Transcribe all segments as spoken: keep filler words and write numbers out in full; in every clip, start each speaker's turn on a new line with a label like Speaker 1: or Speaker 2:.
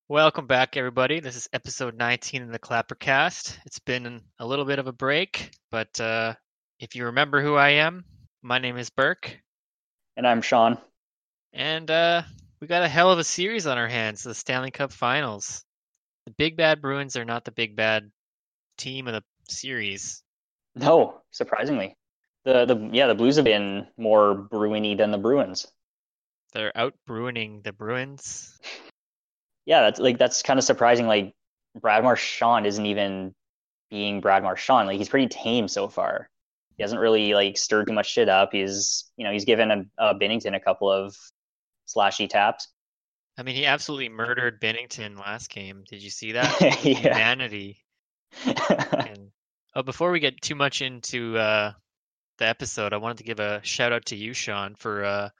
Speaker 1: Welcome back, everybody. This is episode nineteen in the Clappercast. It's been a little bit of a break, but uh, if you remember who I am, my name is Burke,
Speaker 2: And I'm Sean.
Speaker 1: and uh, we got a hell of a series on our hands, the Stanley Cup Finals. The Big Bad Bruins are not the big bad team of the series.
Speaker 2: No, surprisingly. The the yeah, the Blues have been more Bruiny than the Bruins.
Speaker 1: They're out Bruining the Bruins.
Speaker 2: Yeah, that's like that's kind of surprising. Like Brad Marchand isn't even being Brad Marchand. Like he's pretty tame so far. He hasn't really like stirred too much shit up. He's you know he's given a, a Binnington a couple of slashy taps.
Speaker 1: I mean, he absolutely murdered Bennington last game. Did you see that? The
Speaker 2: Yeah.
Speaker 1: humanity. And oh, before we get too much into uh, the episode, I wanted to give a shout out to you, Sean, for a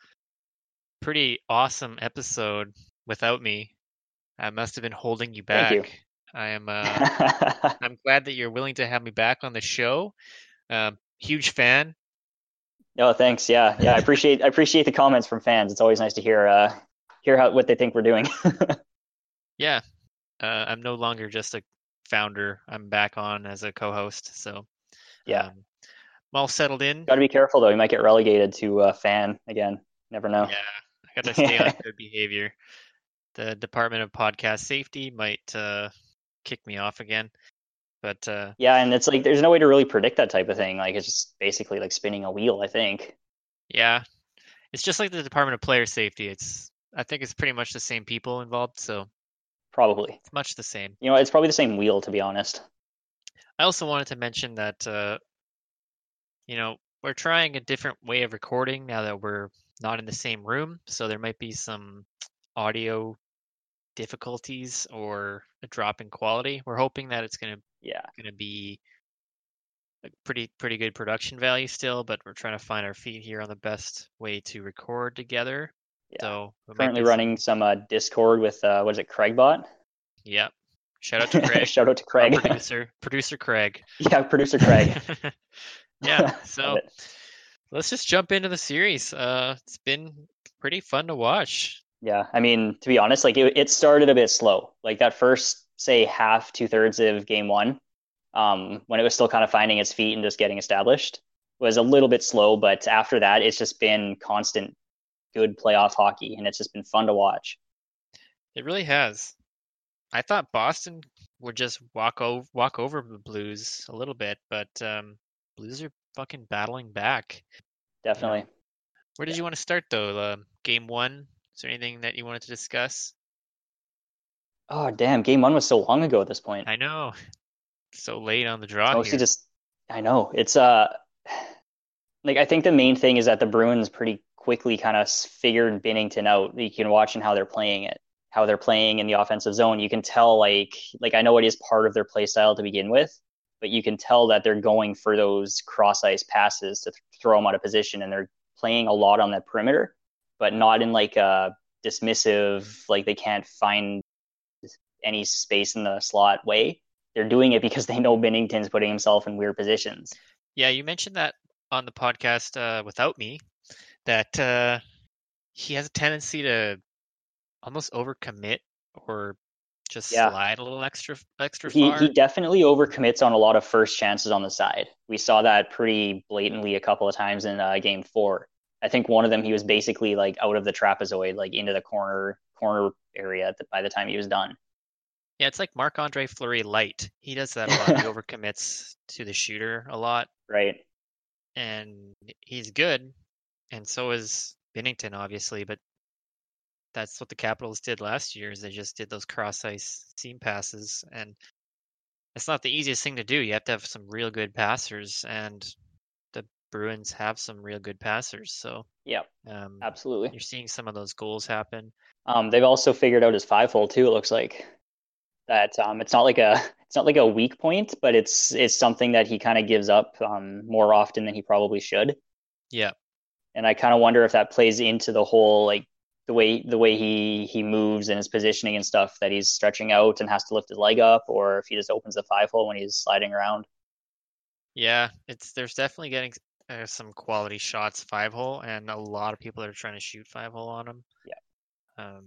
Speaker 1: pretty awesome episode without me. I must have been holding you
Speaker 2: Thank you.
Speaker 1: back. I am uh I'm glad that you're willing to have me back on the show. Um, huge fan.
Speaker 2: No, thanks. Yeah, yeah. I appreciate I appreciate the comments from fans. It's always nice to hear uh hear how what they think we're doing.
Speaker 1: Yeah, uh, I'm no longer just a founder. I'm back on as a co-host, so
Speaker 2: Yeah.
Speaker 1: um, I'm all settled in.
Speaker 2: Got to be careful though. You might get relegated to uh, fan again. Never know.
Speaker 1: Yeah, I got to stay on good behavior. The Department of Podcast Safety might uh, kick me off again, but uh,
Speaker 2: Yeah, and it's like there's no way to really predict that type of thing. Like it's just basically like spinning a wheel, I think.
Speaker 1: yeah, it's just like the Department of Player Safety. It's I think it's pretty much the same people involved, so
Speaker 2: Probably.
Speaker 1: it's much the same.
Speaker 2: You know, it's probably the same wheel to be honest.
Speaker 1: I also wanted to mention that uh, you know, we're trying a different way of recording now that we're not in the same room, so there might be some audio difficulties or a drop in quality. We're hoping that it's gonna
Speaker 2: Yeah.
Speaker 1: gonna be a pretty pretty good production value still, but we're trying to find our feet here on the best way to record together.
Speaker 2: Yeah.
Speaker 1: So there might
Speaker 2: Currently
Speaker 1: be
Speaker 2: running
Speaker 1: some,
Speaker 2: some uh, Discord with uh, what is it, Craigbot?
Speaker 1: yeah. Shout out to Craig,
Speaker 2: Shout out to
Speaker 1: our
Speaker 2: Craig.
Speaker 1: producer, producer Craig.
Speaker 2: Yeah, producer Craig.
Speaker 1: Yeah,
Speaker 2: Love
Speaker 1: so
Speaker 2: it.
Speaker 1: let's just jump into the series. Uh, it's been pretty fun to watch.
Speaker 2: Yeah, I mean, to be honest, like it, it started a bit slow. Like that first, say, half, two thirds of game one, um, when it was still kind of finding its feet and just getting established, was a little bit slow. But after that, it's just been constant good playoff hockey, and it's just been fun to watch.
Speaker 1: It really has. I thought Boston would just walk over walk over the Blues a little bit, but um, Blues are fucking battling back. You know,
Speaker 2: Definitely.
Speaker 1: where did
Speaker 2: Yeah.
Speaker 1: you want to start though? Um, game one. Is there anything that you wanted to discuss?
Speaker 2: Oh, damn, game one was so long ago at this point.
Speaker 1: I know, so late on the
Speaker 2: It's
Speaker 1: draw
Speaker 2: mostly
Speaker 1: here.
Speaker 2: just, I know. It's uh like I think the main thing is that the Bruins pretty quickly kind of figured Binnington out. You can watch in how they're playing it, how they're playing in the offensive zone. You can tell like like I know it is part of their play style to begin with, but you can tell that they're going for those cross ice passes to th- throw them out of position, and they're playing a lot on that perimeter, but not in like a dismissive like they can't find any space in the slot way. They're doing it because they know Binnington's putting himself in weird positions.
Speaker 1: Yeah, you mentioned that on the podcast uh, without me that uh, he has a tendency to almost overcommit or just
Speaker 2: Yeah,
Speaker 1: slide a little extra extra
Speaker 2: he he
Speaker 1: far.
Speaker 2: definitely overcommits on a lot of first chances on the side. We saw that pretty blatantly a couple of times in uh, game four. I think one of them he was basically like out of the trapezoid, like into the corner corner area the, by the time he was done.
Speaker 1: Yeah, it's like Marc-Andre Fleury light. He does that a lot. He overcommits to the shooter a lot,
Speaker 2: Right.
Speaker 1: and he's good, and so is Binnington, obviously. But that's what the Capitals did last year. Is they just did those cross ice seam passes, and it's not the easiest thing to do. You have to have some real good passers, and the Bruins have some real good passers. So
Speaker 2: Yeah,
Speaker 1: um,
Speaker 2: absolutely.
Speaker 1: you're seeing some of those goals happen.
Speaker 2: Um, they've also figured out his five hole too. It looks like that. Um, it's not like a it's not like a weak point, but it's it's something that he kind of gives up um, more often than he probably should.
Speaker 1: Yeah,
Speaker 2: And I kind of wonder if that plays into the whole like the way the way he he moves and his positioning and stuff that he's stretching out and has to lift his leg up, or if he just opens the five hole when he's sliding around.
Speaker 1: yeah. It's there's definitely getting uh, some quality shots five hole, and a lot of people are trying to shoot five hole on him.
Speaker 2: Yeah,
Speaker 1: Um,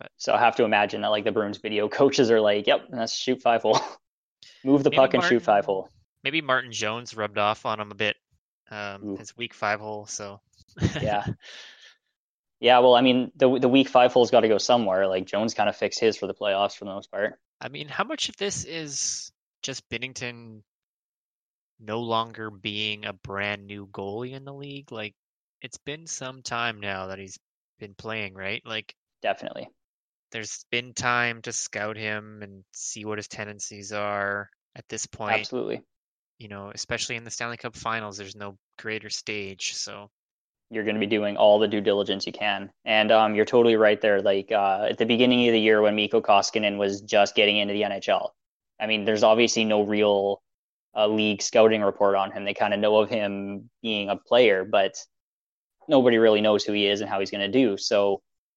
Speaker 1: But
Speaker 2: So I have to imagine that like the Bruins video coaches are like, "Yep, let's shoot five hole, move the
Speaker 1: maybe
Speaker 2: puck and shoot five
Speaker 1: Martin,
Speaker 2: hole."
Speaker 1: maybe Martin Jones rubbed off on him a bit. Um,
Speaker 2: Ooh,
Speaker 1: his weak five hole. So,
Speaker 2: yeah, yeah. Well, I mean, the the week five hole's got to go somewhere. Like Jones kind of fixed his for the playoffs for the most part.
Speaker 1: I mean, how much of this is just Binnington no longer being a brand new goalie in the league? Like, it's been some time now that he's been playing, right? Like,
Speaker 2: Definitely,
Speaker 1: there's been time to scout him and see what his tendencies are at this point.
Speaker 2: absolutely.
Speaker 1: You know, especially in the Stanley Cup Finals, there's no greater stage. So,
Speaker 2: You're going to be doing all the due diligence you can, and um, you're totally right there. Like uh, at the beginning of the year when Mikko Koskinen was just getting into the N H L, I mean, there's obviously no real uh, league scouting report on him. They kind of know of him being a player, but nobody really knows who he is and how he's going to do. So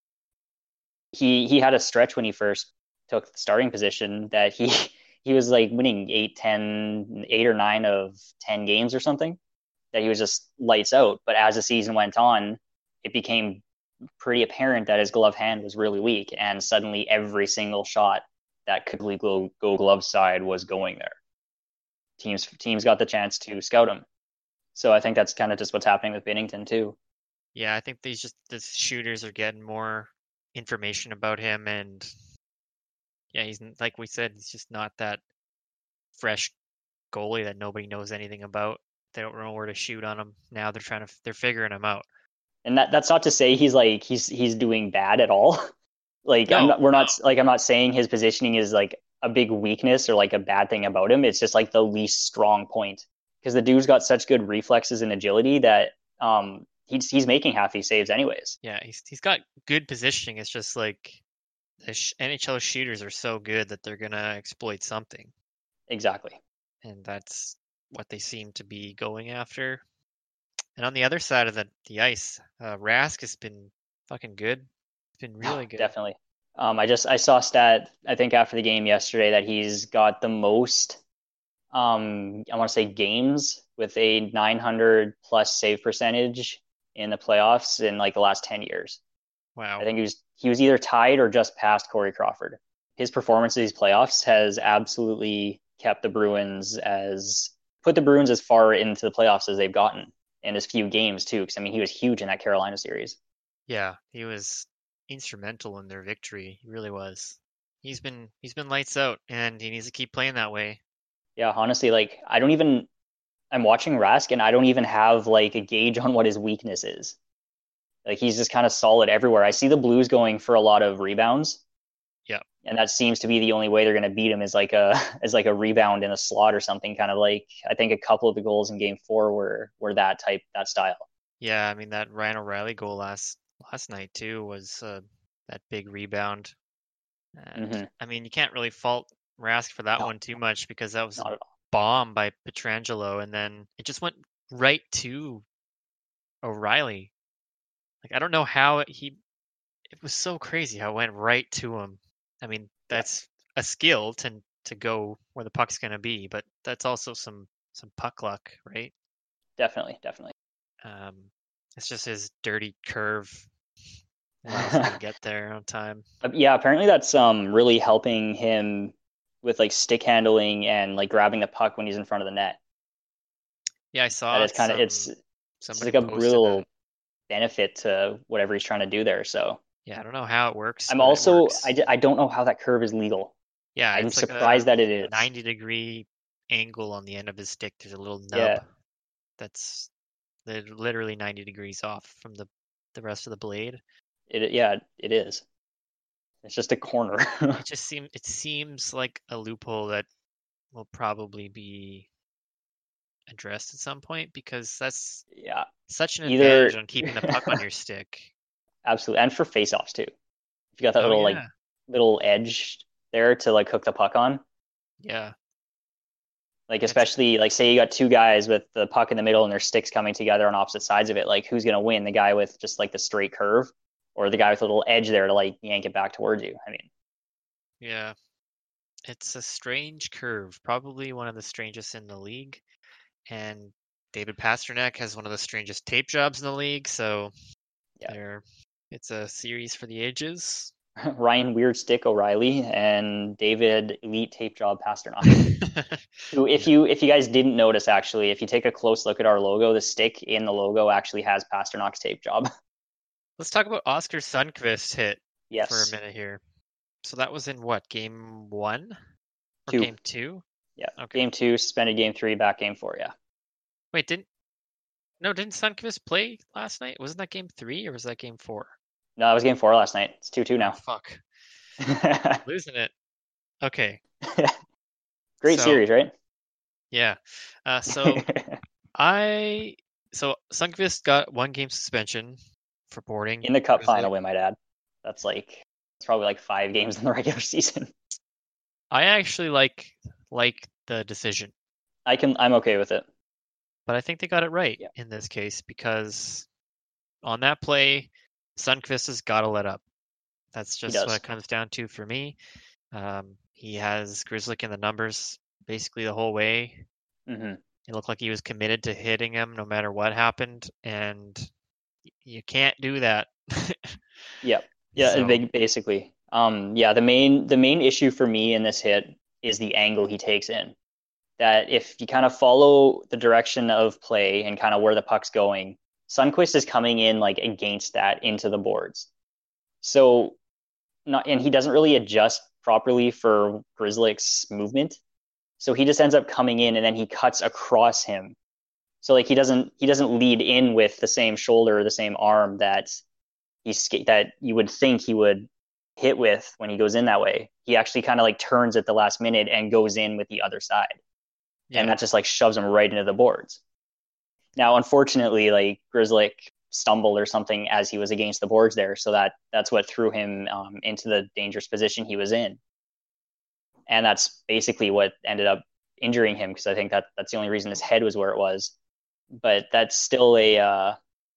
Speaker 2: he he had a stretch when he first took the starting position that he he was like winning eight, ten, eight or nine of ten games or something. That he was just lights out. But as the season went on, it became pretty apparent that his glove hand was really weak, and suddenly every single shot that could go go glove side was going there. Teams teams got the chance to scout him. So I think that's kind of just what's happening with Binnington too.
Speaker 1: yeah, I think these just the shooters are getting more information about him, and yeah, he's like we said, he's just not that fresh goalie that nobody knows anything about. They don't know where to shoot on him. Now they're trying to they're figuring him out.
Speaker 2: And that that's not to say he's like he's he's doing bad at all. Like I'm
Speaker 1: No,
Speaker 2: not we're
Speaker 1: no.
Speaker 2: not like I'm not saying his positioning is like a big weakness or like a bad thing about him. It's just like the least strong point because the dude's got such good reflexes and agility that um he's he's making half these saves anyways.
Speaker 1: Yeah, he's he's got good positioning. It's just like the sh- N H L shooters are so good that they're gonna exploit something,
Speaker 2: Exactly.
Speaker 1: and that's what they seem to be going after. And on the other side of the the ice, uh, Rask has been fucking good. It's been really good.
Speaker 2: Definitely. Um, I just I saw a stat I think after the game yesterday that he's got the most um I want to say games with a nine hundred plus save percentage in the playoffs in like the last ten years. I
Speaker 1: Wow.
Speaker 2: think he was he was either tied or just past Corey Crawford. His performance in these playoffs has absolutely kept the Bruins as put the Bruins as far into the playoffs as they've gotten in as few games too. Because I mean, he was huge in that Carolina series.
Speaker 1: Yeah, he was instrumental in their victory. He really was. He's been he's been lights out, and he needs to keep playing that way.
Speaker 2: Yeah, honestly, like I don't even I'm watching Rask and I don't even have like a gauge on what his weakness is. Like he's just kind of solid everywhere. I see the Blues going for a lot of rebounds,
Speaker 1: Yeah.
Speaker 2: and that seems to be the only way they're going to beat him is like a is like a rebound in a slot or something. Kind of like I think a couple of the goals in Game Four were were that type that style.
Speaker 1: Yeah, I mean that Ryan O'Reilly goal last last night too was uh, that big rebound. And
Speaker 2: Mm-hmm.
Speaker 1: I mean, you can't really fault Rask for that
Speaker 2: No,
Speaker 1: one too much because that was a
Speaker 2: not at all.
Speaker 1: bomb by Petrangelo, and then it just went right to O'Reilly. Like I don't know how it, he. It was so crazy how it went right to him. I mean,
Speaker 2: Yeah,
Speaker 1: that's a skill to to go where the puck's gonna be, but that's also some some puck luck, right?
Speaker 2: definitely, definitely.
Speaker 1: Um, it's just his dirty curve allows him to get there on time.
Speaker 2: Yeah, apparently that's um really helping him with like stick handling and like grabbing the puck when he's in front of the net.
Speaker 1: Yeah, I
Speaker 2: That
Speaker 1: saw
Speaker 2: is kind of it's
Speaker 1: some
Speaker 2: it's
Speaker 1: somebody
Speaker 2: like a
Speaker 1: posted that.
Speaker 2: real benefit to whatever he's trying to do there. So
Speaker 1: Yeah, I don't know how it works,
Speaker 2: I'm
Speaker 1: but it
Speaker 2: also
Speaker 1: works.
Speaker 2: I, I don't know how that curve is legal.
Speaker 1: Yeah,
Speaker 2: I'm
Speaker 1: it's like a
Speaker 2: surprised that it is.
Speaker 1: ninety degree angle on the end of his stick. There's a little nub
Speaker 2: Yeah,
Speaker 1: that's li- literally ninety degrees off from the the rest of the blade.
Speaker 2: it yeah it is. It's just a corner.
Speaker 1: It just seems it seems like a loophole that will probably be addressed at some point because that's
Speaker 2: Yeah,
Speaker 1: such an
Speaker 2: either
Speaker 1: advantage on keeping the puck on your stick.
Speaker 2: absolutely, and for face-offs too. If you got that
Speaker 1: Oh
Speaker 2: little like
Speaker 1: yeah.
Speaker 2: little edge there to like hook the puck on,
Speaker 1: Yeah.
Speaker 2: like
Speaker 1: It's
Speaker 2: especially like say you got two guys with the puck in the middle and their sticks coming together on opposite sides of it, like who's gonna win? The guy with just like the straight curve, or the guy with a little edge there to like yank it back towards you? I mean,
Speaker 1: yeah. It's a strange curve, probably one of the strangest in the league. And David Pasternak has one of the strangest tape jobs in the league, so
Speaker 2: yeah,
Speaker 1: there it's a series for the ages.
Speaker 2: Ryan Weird Stick O'Reilly and David Elite Tape Job Pasternak. Who, if
Speaker 1: Yeah.
Speaker 2: you if you guys didn't notice, actually, if you take a close look at our logo, the stick in the logo actually has Pasternak's tape job.
Speaker 1: Let's talk about Oscar Sundqvist's hit for a
Speaker 2: Yes,
Speaker 1: minute here. So that was in what, game one or
Speaker 2: two.
Speaker 1: game two?
Speaker 2: Yeah,
Speaker 1: Okay.
Speaker 2: game two suspended, game three back, game four. Yeah,
Speaker 1: Wait, didn't no, didn't Sundqvist play last night? Wasn't that game three or was that game four?
Speaker 2: no, that was game four last night. It's two two
Speaker 1: Oh,
Speaker 2: now.
Speaker 1: fuck. Losing it. Okay.
Speaker 2: Great
Speaker 1: So,
Speaker 2: series, right?
Speaker 1: yeah. Uh, so I so Sundqvist got one game suspension for boarding.
Speaker 2: In the cup
Speaker 1: Grizzly.
Speaker 2: final, we might add. That's like it's probably like five games in the regular season.
Speaker 1: I actually like like the decision,
Speaker 2: I can. I'm okay with it.
Speaker 1: but I think they got it right
Speaker 2: Yeah.
Speaker 1: in this case because on that play, Sundqvist has got to let up. That's
Speaker 2: He
Speaker 1: just
Speaker 2: does.
Speaker 1: what it comes down to for me. Um, he has Grizzly in the numbers basically the whole way.
Speaker 2: hmm
Speaker 1: It looked like he was committed to hitting him no matter what happened, and you can't do that.
Speaker 2: Yep. Yeah.
Speaker 1: So,
Speaker 2: Big, basically. Um. Yeah. The main the main issue for me in this hit is the angle he takes in. That if you kind of follow the direction of play and kind of where the puck's going, Sundqvist is coming in like against that into the boards. So not and he doesn't really adjust properly for Grizzlick's movement. So he just ends up coming in and then he cuts across him. So like he doesn't he doesn't lead in with the same shoulder or the same arm that he's that you would think he would hit with when he goes in that way. He actually kind of like turns at the last minute and goes in with the other side.
Speaker 1: yeah.
Speaker 2: And that just like shoves him right into the boards. Now, unfortunately, like Grizzlick stumbled or something as he was against the boards there, so that that's what threw him um, into the dangerous position he was in, and that's basically what ended up injuring him because I think that that's the only reason his head was where it was. But that's still a uh,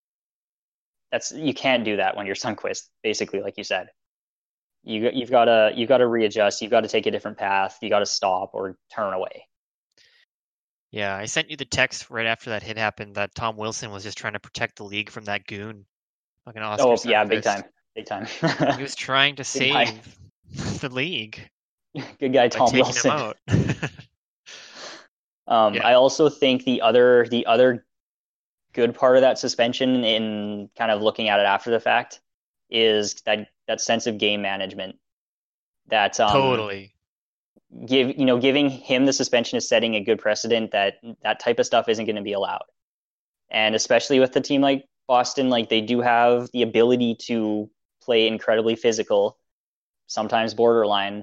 Speaker 2: that's you can't do that when you're Sundqvist, basically, like you said. You you've got to you've got to readjust. You've got to take a different path. You got to stop or turn away.
Speaker 1: Yeah, I sent you the text right after that hit happened that Tom Wilson was just trying to protect the league from that goon. Fucking Oscar
Speaker 2: Oh
Speaker 1: Sundqvist.
Speaker 2: yeah, big time, big time.
Speaker 1: He was trying to save the league
Speaker 2: Good guy,
Speaker 1: by
Speaker 2: Tom
Speaker 1: taking
Speaker 2: Wilson.
Speaker 1: him out.
Speaker 2: um,
Speaker 1: Yeah.
Speaker 2: I also think the other the other good part of that suspension, in kind of looking at it after the fact, is that that sense of game management. That um,
Speaker 1: Totally.
Speaker 2: give you know giving him the suspension is setting a good precedent that that type of stuff isn't going to be allowed, and especially with a team like Boston, like they do have the ability to play incredibly physical, sometimes borderline.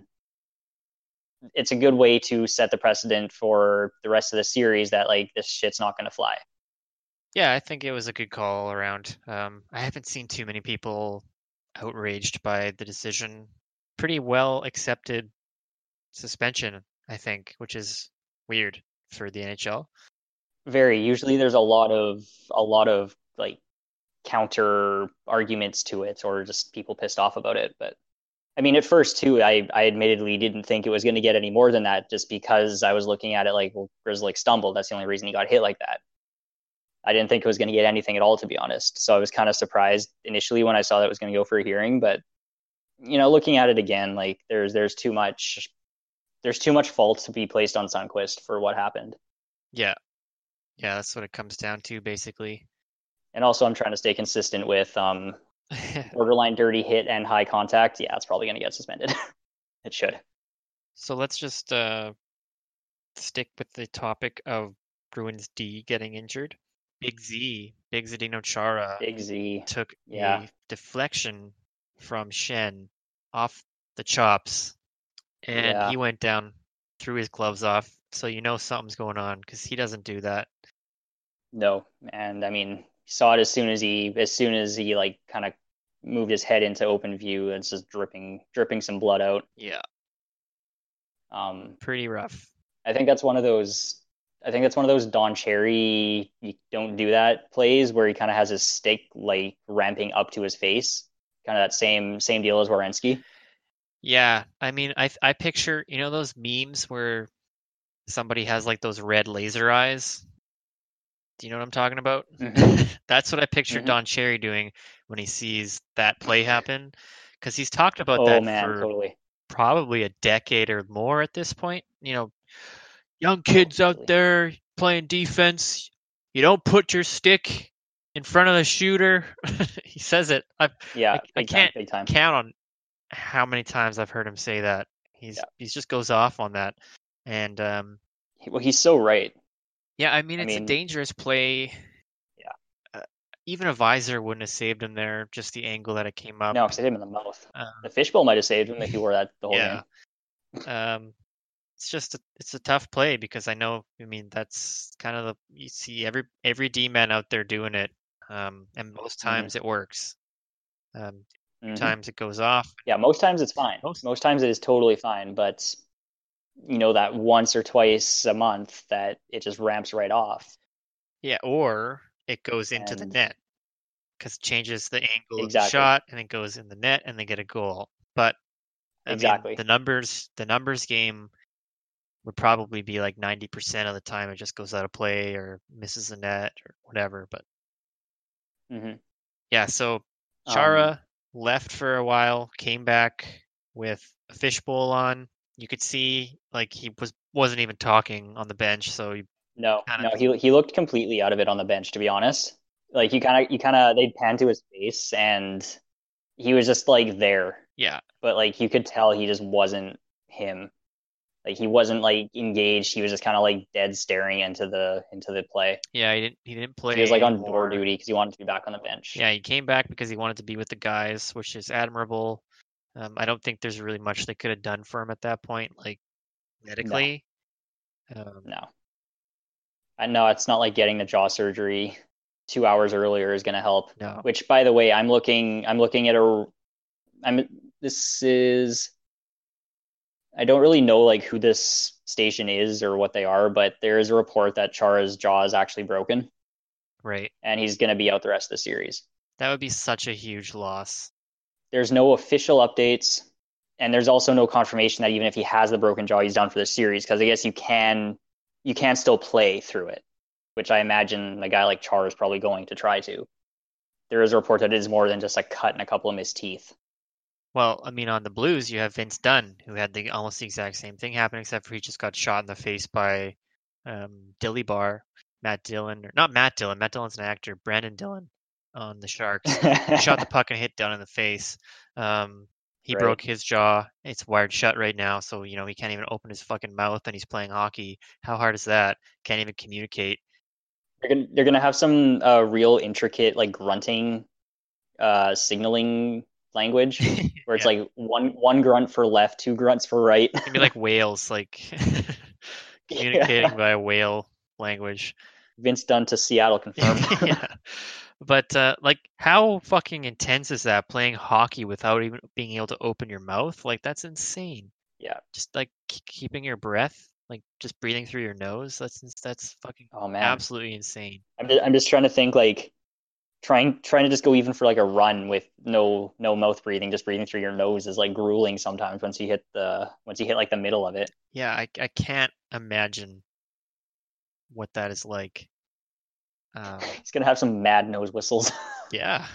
Speaker 2: It's a good way to set the precedent for the rest of the series that like this shit's not going to fly.
Speaker 1: Yeah, I think it was a good call all around. Um, I haven't seen too many people outraged by the decision. Pretty well accepted suspension, I think, which is weird for the N H L.
Speaker 2: Very usually there's a lot of a lot of like counter arguments to it or just people pissed off about it. But I mean, at first too, I, I admittedly didn't think it was going to get any more than that just because I was looking at it like, well, Grizzly stumbled. That's the only reason he got hit like that. I didn't think it was going to get anything at all, to be honest. So I was kind of surprised initially when I saw that it was going to go for a hearing. But, you know, looking at it again, like there's there's too much there's too much fault to be placed on Sundqvist for what happened.
Speaker 1: Yeah. Yeah, that's what it comes down to, basically.
Speaker 2: And also, I'm trying to stay consistent with um, borderline dirty hit and high contact. Yeah, it's probably going to get suspended. It should.
Speaker 1: So let's just uh, stick with the topic of Bruins D getting injured. Big Z, Big Zdeno Chara,
Speaker 2: Big Z.
Speaker 1: took
Speaker 2: Yeah.
Speaker 1: a deflection from Shen off the chops, and
Speaker 2: Yeah.
Speaker 1: he went down, threw his gloves off. So you know something's going on because he doesn't do that.
Speaker 2: No, and I mean, saw it as soon as he as soon as he like kind of moved his head into open view. It's just dripping dripping some blood out.
Speaker 1: Yeah,
Speaker 2: Um,
Speaker 1: pretty rough.
Speaker 2: I think that's one of those. I think that's one of those Don Cherry you don't do that plays where he kind of has his stick like ramping up to his face, kind of that same same deal as Werenski.
Speaker 1: Yeah, I mean, I I picture, you know, those memes where somebody has like those red laser eyes. Do you know what I'm talking about?
Speaker 2: Mhm.
Speaker 1: That's what I picture
Speaker 2: Mhm.
Speaker 1: Don Cherry doing when he sees that play happen, because he's talked about
Speaker 2: Oh
Speaker 1: that
Speaker 2: man,
Speaker 1: for
Speaker 2: totally.
Speaker 1: probably a decade or more at this point. You know, young
Speaker 2: Oh,
Speaker 1: kids out
Speaker 2: easily.
Speaker 1: there playing defense, you don't put your stick in front of the shooter. He says it. I, I
Speaker 2: Yeah,
Speaker 1: I
Speaker 2: big time,
Speaker 1: can't
Speaker 2: big time.
Speaker 1: count on how many times I've heard him say that. He's
Speaker 2: Yeah.
Speaker 1: he just goes off on that, and um,
Speaker 2: He- Well, he's so right.
Speaker 1: yeah, I mean
Speaker 2: I
Speaker 1: it's a
Speaker 2: mean,
Speaker 1: dangerous play.
Speaker 2: yeah.
Speaker 1: Uh, Even a visor wouldn't have saved him there. Just the angle that it came up.
Speaker 2: No, because I hit him in the mouth.
Speaker 1: Um,
Speaker 2: The fishbowl might have saved him if he wore that the whole
Speaker 1: yeah.
Speaker 2: game.
Speaker 1: Um, it's just a, it's a tough play because I know. I mean, that's kind of the you see every every D man out there doing it, um, and most
Speaker 2: hmm
Speaker 1: times it works. Um, few
Speaker 2: hmm
Speaker 1: times it goes off.
Speaker 2: Yeah, most times it's fine.
Speaker 1: Most
Speaker 2: Most times it is totally fine, but you know that once or twice a month that it just ramps right off.
Speaker 1: yeah, or it goes into the
Speaker 2: And
Speaker 1: net because it changes the angle of the
Speaker 2: exactly,
Speaker 1: shot and it goes in the net and they get a goal. But I mean,
Speaker 2: exactly.
Speaker 1: the numbers the numbers game would probably be like ninety percent of the time it just goes out of play or misses the net or whatever. But
Speaker 2: hmm
Speaker 1: yeah, so
Speaker 2: Um,
Speaker 1: Chara left for a while, came back with a fishbowl on. You could see like he was wasn't even talking on the bench, so he
Speaker 2: no,
Speaker 1: kind of
Speaker 2: no, he he looked completely out of it on the bench, to be honest. Like you kind of, you kind of, they'd pan to his face, and he was just like there,
Speaker 1: yeah,
Speaker 2: but like you could tell he just wasn't him. Like he wasn't like engaged. He was just kind of like dead staring into the into the play.
Speaker 1: yeah, he didn't he didn't
Speaker 2: He was
Speaker 1: play
Speaker 2: like on door
Speaker 1: anymore.
Speaker 2: duty because he wanted to be back on the bench.
Speaker 1: Yeah, he came back because he wanted to be with the guys, which is admirable. Um, I don't think there's really much they could have done for him at that point, like
Speaker 2: No,
Speaker 1: medically. Um,
Speaker 2: no, I know it's not like getting the jaw surgery two hours earlier is going to help.
Speaker 1: no,
Speaker 2: Which, by the way, I'm looking. I'm looking at a. I'm. This is. I don't really know like who this station is or what they are, but there is a report that Chara's jaw is actually broken,
Speaker 1: right.
Speaker 2: and he's going to be out the rest of the series.
Speaker 1: That would be such a huge loss.
Speaker 2: There's no official updates, and there's also no confirmation that even if he has the broken jaw, he's done for the series. Because I guess you can you can still play through it, which I imagine a guy like Char is probably going to try to. There is a report that it is more than just a cut and a couple of missed teeth.
Speaker 1: Well, I mean, on the Blues, you have Vince Dunn, who had the almost the exact same thing happen, except for he just got shot in the face by um, Dilly Bar, Matt Dillon, or not Matt Dillon. Matt Dillon's an actor. Brandon Dillon on the Sharks. He shot the puck and hit Dunn in the face. Um, he
Speaker 2: Right.
Speaker 1: broke his jaw. It's wired shut right now, so you know he can't even open his fucking mouth, and he's playing hockey. How hard is that? Can't even communicate.
Speaker 2: They're gonna they're gonna have some uh, real intricate like grunting uh, signaling language where it's
Speaker 1: Yeah,
Speaker 2: like one one grunt for left, two grunts for right.
Speaker 1: it's gonna be like whales, like communicating
Speaker 2: Yeah.
Speaker 1: by whale language.
Speaker 2: Vince Dunn to Seattle confirmed.
Speaker 1: Yeah. But uh, like, how fucking intense is that playing hockey without even being able to open your mouth? Like, that's insane.
Speaker 2: Yeah.
Speaker 1: Just like k- keeping your breath, like just breathing through your nose. That's ins- that's fucking
Speaker 2: Oh man.
Speaker 1: absolutely insane.
Speaker 2: I'm just, I'm just trying to think like trying trying to just go even for like a run with no no mouth breathing, just breathing through your nose is like grueling sometimes once you hit the once you hit like the middle of it.
Speaker 1: Yeah, I I can't imagine what that is like. Um,
Speaker 2: He's gonna have some mad nose whistles.
Speaker 1: yeah,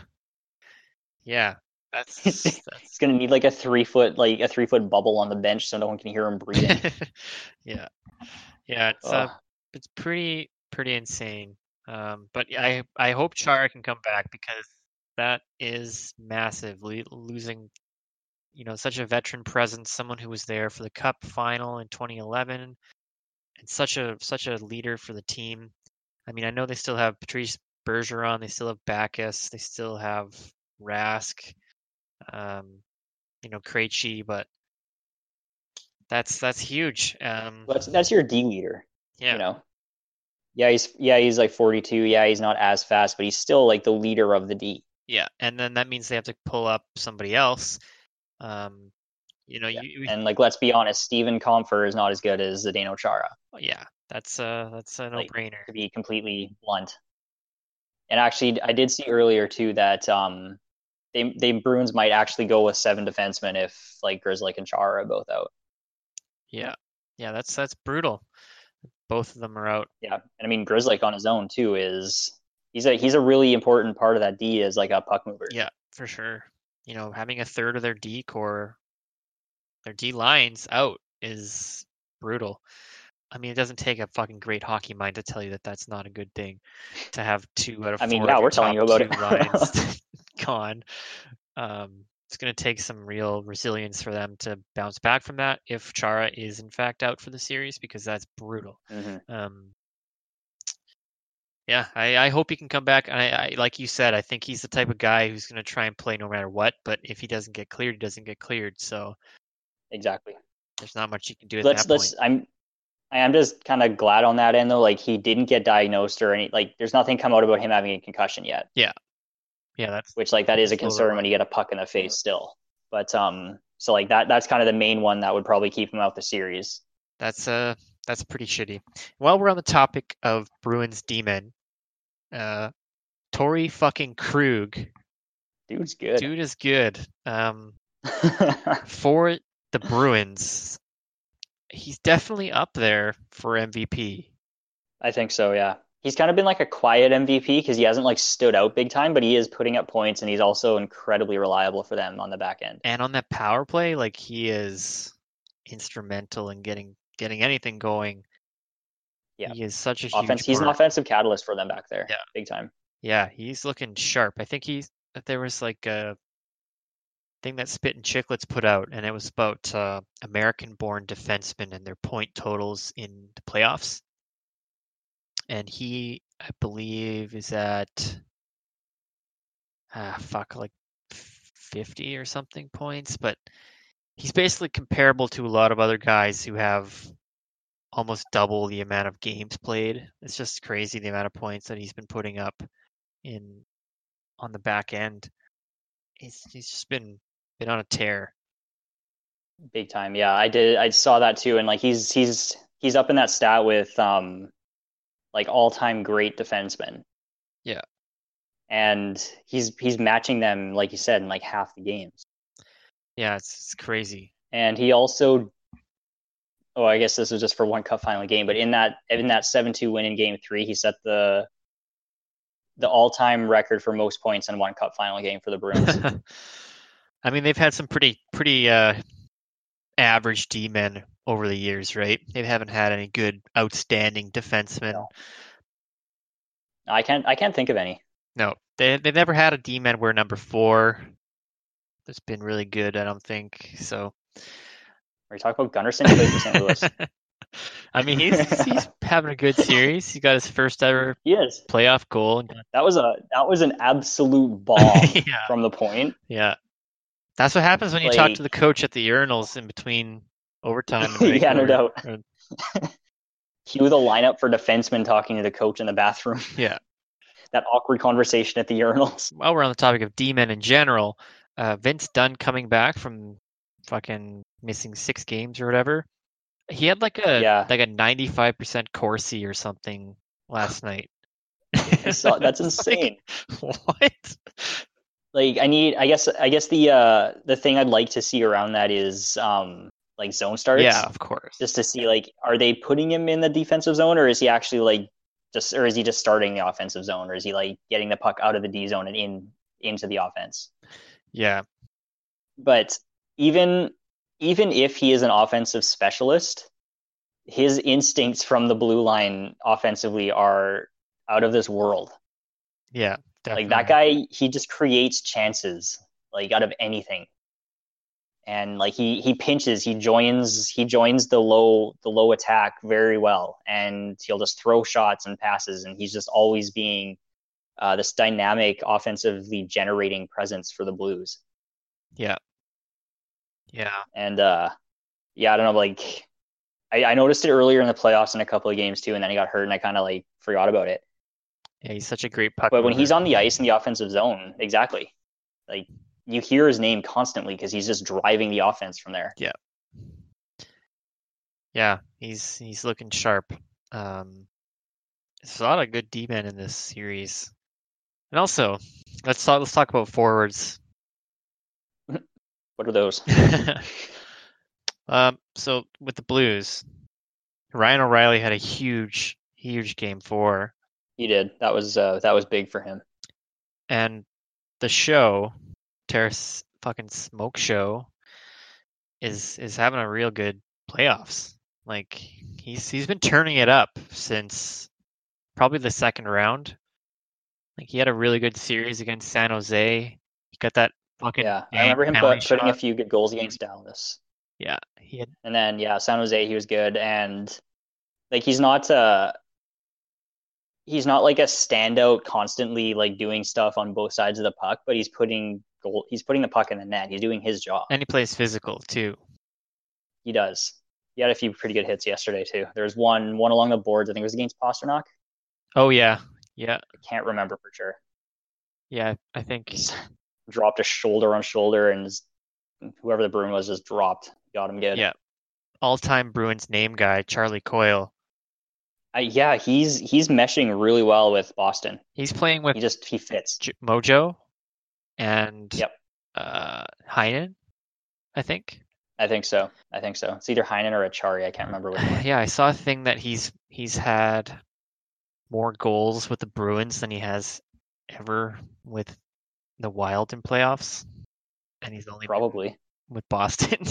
Speaker 1: yeah,
Speaker 2: He's
Speaker 1: that's that's
Speaker 2: gonna need like a three foot like a three foot bubble on the bench so no one can hear him breathing.
Speaker 1: yeah, yeah. It's uh,
Speaker 2: Oh,
Speaker 1: it's pretty pretty insane. Um, but yeah, I I hope Chara can come back because that is massive. Lo- losing, you know, such a veteran presence, someone who was there for the Cup final in twenty eleven, and such a such a leader for the team. I mean, I know they still have Patrice Bergeron, they still have Backus, they still have Rask, um, you know, Krejci, but that's that's huge. Um,
Speaker 2: that's that's your D leader, you
Speaker 1: yeah,
Speaker 2: know. Yeah, he's yeah he's like forty-two. Yeah, he's not as fast, but he's still like the leader of the D.
Speaker 1: yeah, and then that means they have to pull up somebody else. Um, you know,
Speaker 2: Yeah,
Speaker 1: you,
Speaker 2: and like let's be honest, Steven Comfer is not as good as Zdeno Chara.
Speaker 1: yeah, that's uh that's a
Speaker 2: Like
Speaker 1: no-brainer.
Speaker 2: to be completely blunt. And actually, I did see earlier too that um they they Bruins might actually go with seven defensemen if like Grizzly and Chara are both out.
Speaker 1: Yeah, yeah, that's that's brutal. Both of them are out.
Speaker 2: Yeah, and I mean Grizzly on his own too is he's a he's a really important part of that D as like a puck mover.
Speaker 1: Yeah, for sure. you know, having a third of their D core, their D lines out is brutal. I mean, it doesn't take a fucking great hockey mind to tell you that that's not a good thing to have two out of
Speaker 2: I mean,
Speaker 1: four
Speaker 2: yeah,
Speaker 1: of your
Speaker 2: we're telling
Speaker 1: top
Speaker 2: you about
Speaker 1: two
Speaker 2: it.
Speaker 1: lines gone. Um, it's going to take some real resilience for them to bounce back from that if Chara is in fact out for the series, because that's brutal.
Speaker 2: Mm-hmm.
Speaker 1: Um, yeah, I, I hope he can come back. I, I like you said, I think he's the type of guy who's going to try and play no matter what. But if he doesn't get cleared, he doesn't get cleared. So
Speaker 2: Exactly.
Speaker 1: there's not much you can do at
Speaker 2: Let's
Speaker 1: that
Speaker 2: let's.
Speaker 1: point.
Speaker 2: I'm I am just kind of glad on that end though. Like he didn't get diagnosed or any. Like there's nothing come out about him having a concussion yet.
Speaker 1: Yeah, yeah, that's
Speaker 2: Which like that is a
Speaker 1: that's a little
Speaker 2: concern when you get a puck in the face still. But um, so like that that's kind of the main one that would probably keep him out the series.
Speaker 1: That's uh that's pretty shitty. While we're on the topic of Bruins D-men, uh, Torrey fucking Krug,
Speaker 2: Dude's good.
Speaker 1: dude is good. Um, for the Bruins, he's definitely up there for M V P.
Speaker 2: I think so. Yeah, he's kind of been like a quiet M V P because he hasn't like stood out big time, but he is putting up points and he's also incredibly reliable for them on the back end.
Speaker 1: And on that power play, like he is instrumental in getting getting anything going.
Speaker 2: Yeah,
Speaker 1: He is such a
Speaker 2: offense.
Speaker 1: huge
Speaker 2: He's an
Speaker 1: part.
Speaker 2: offensive catalyst for them back there.
Speaker 1: Yeah,
Speaker 2: big time.
Speaker 1: Yeah, he's looking sharp. I think he's there was like a thing that Spit and Chicklets put out, and it was about uh, American-born defensemen and their point totals in the playoffs. And he, I believe, is at ah fuck like fifty or something points, but he's basically comparable to a lot of other guys who have almost double the amount of games played. It's just crazy the amount of points that he's been putting up in on the back end. He's he's just been been on a tear.
Speaker 2: Big time. Yeah, I did. I saw that too, and like he's he's he's up in that stat with um like all-time great defensemen.
Speaker 1: Yeah.
Speaker 2: And he's he's matching them, like you said, in like half the games.
Speaker 1: Yeah, it's, it's crazy.
Speaker 2: And he also, oh, I guess this was just for one cup final game, but in that in that seven two win in game three, he set the the all-time record for most points in one cup final game for the Bruins.
Speaker 1: I mean, they've had some pretty pretty uh, average D-men over the years, right? They haven't had any good, outstanding defensemen.
Speaker 2: No. I can't I can't think of any.
Speaker 1: No, they they've never had a D-man where number four that's been really good. I don't think so.
Speaker 2: Are you talking about Gunnarsson? He played for Saint Louis.
Speaker 1: I mean, he's he's having a good series. He got his first ever
Speaker 2: he is.
Speaker 1: playoff goal.
Speaker 2: That was a that was an absolute bomb
Speaker 1: yeah.
Speaker 2: from the point.
Speaker 1: Yeah, that's what happens when you
Speaker 2: like,
Speaker 1: talk to the coach at the urinals in between overtime. And
Speaker 2: yeah, no doubt.
Speaker 1: Or...
Speaker 2: Cue the lineup for defensemen talking to the coach in the bathroom.
Speaker 1: Yeah,
Speaker 2: that awkward conversation at the urinals.
Speaker 1: While we're on the topic of D-men in general, uh, Vince Dunn coming back from fucking missing six games or whatever. He had like a
Speaker 2: yeah.
Speaker 1: like a ninety-five percent Corsi or something last night.
Speaker 2: So, that's insane.
Speaker 1: Like, what?
Speaker 2: Like I need I guess I guess the uh the thing I'd like to see around that is um like zone starts.
Speaker 1: Yeah, of course.
Speaker 2: Just to see like are they putting him in the defensive zone or is he actually like just or is he just starting the offensive zone or is he like getting the puck out of the D zone and in into the offense?
Speaker 1: Yeah.
Speaker 2: But even even if he is an offensive specialist, his instincts from the blue line offensively are out of this world.
Speaker 1: Yeah, definitely.
Speaker 2: Like that guy, he just creates chances like out of anything. And like he he pinches, he joins he joins the low the low attack very well, and he'll just throw shots and passes, and he's just always being uh, this dynamic, offensively generating presence for the Blues.
Speaker 1: Yeah. Yeah.
Speaker 2: And uh, yeah, I don't know, like I, I noticed it earlier in the playoffs in a couple of games too, and then he got hurt, and I kind of like forgot about it.
Speaker 1: Yeah, he's such a great puck.
Speaker 2: But when
Speaker 1: mover.
Speaker 2: he's on the ice in the offensive zone, exactly, like you hear his name constantly because he's just driving the offense from there.
Speaker 1: Yeah. Yeah, he's he's looking sharp. Um, there's a lot of good D-men in this series, and also let's talk let's talk about forwards.
Speaker 2: What are those?
Speaker 1: um, so with the Blues, Ryan O'Reilly had a huge, huge game four.
Speaker 2: He did. That was uh, that was big for him.
Speaker 1: And the show, Taras fucking smoke show, is is having a real good playoffs. Like he's he's been turning it up since probably the second round. Like he had a really good series against San Jose. He got that fucking
Speaker 2: Yeah, I
Speaker 1: dang
Speaker 2: remember him
Speaker 1: penalty
Speaker 2: put, putting a
Speaker 1: shot.
Speaker 2: few good goals against Dallas.
Speaker 1: Yeah, he had.
Speaker 2: And then yeah, San Jose he was good, and like he's not uh he's not like a standout constantly like doing stuff on both sides of the puck, but he's putting goal he's putting the puck in the net. He's doing his job.
Speaker 1: And he plays physical too.
Speaker 2: He does. He had a few pretty good hits yesterday too. There was one one along the boards. I think it was against Pasternak.
Speaker 1: Oh yeah, yeah,
Speaker 2: I can't remember for sure.
Speaker 1: yeah. I think
Speaker 2: Just dropped a shoulder on shoulder, and just, whoever the Bruin was just dropped. Got him good.
Speaker 1: yeah. All-time Bruins name guy Charlie Coyle.
Speaker 2: I, yeah, he's he's meshing really well with Boston.
Speaker 1: He's playing with
Speaker 2: He just he fits.
Speaker 1: J- Mojo and
Speaker 2: Yep,
Speaker 1: uh Heinen, I think.
Speaker 2: I think so. I think so. It's either Heinen or Achari. I can't remember which one.
Speaker 1: Yeah, I saw a thing that he's he's had more goals with the Bruins than he has ever with the Wild in playoffs, and he's only been
Speaker 2: Probably.
Speaker 1: with Boston,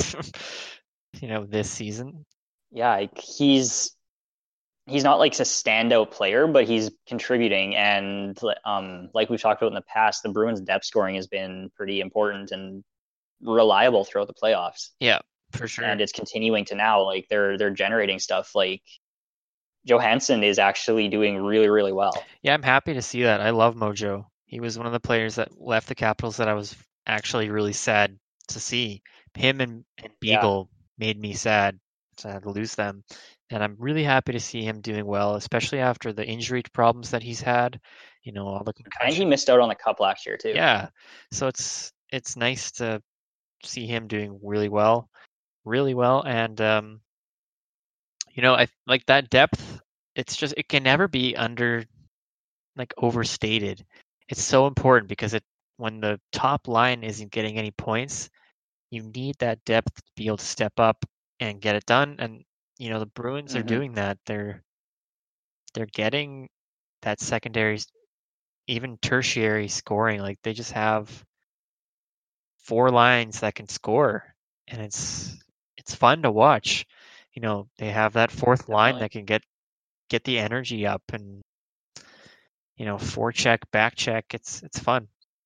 Speaker 1: you know, this season.
Speaker 2: Yeah, like, he's he's not like a standout player, but he's contributing. And um, like we've talked about in the past, the Bruins' depth scoring has been pretty important and reliable throughout the playoffs.
Speaker 1: Yeah, for sure.
Speaker 2: And it's continuing to now. Like they're they're generating stuff. Like Johansson is actually doing really really well.
Speaker 1: Yeah, I'm happy to see that. I love Mojo. He was one of the players that left the Capitals that I was actually really sad to see. Him and, and Beagle yeah. made me sad to lose them. And I'm really happy to see him doing well, especially after the injury problems that he's had. You know, all the concussions.
Speaker 2: And he missed out on the cup last year too.
Speaker 1: Yeah. So it's it's nice to see him doing really well. Really well. And um you know, I like that depth, it's just it can never be under like overstated. It's so important because it when the top line isn't getting any points, you need that depth to be able to step up and get it done. And you know the Bruins mm-hmm. are doing that. They're they're getting that secondary, even tertiary scoring. Like they just have four lines that can score, and it's it's fun to watch. You know they have that fourth Definitely. line that can get get the energy up and you know forecheck, back check. It's it's fun.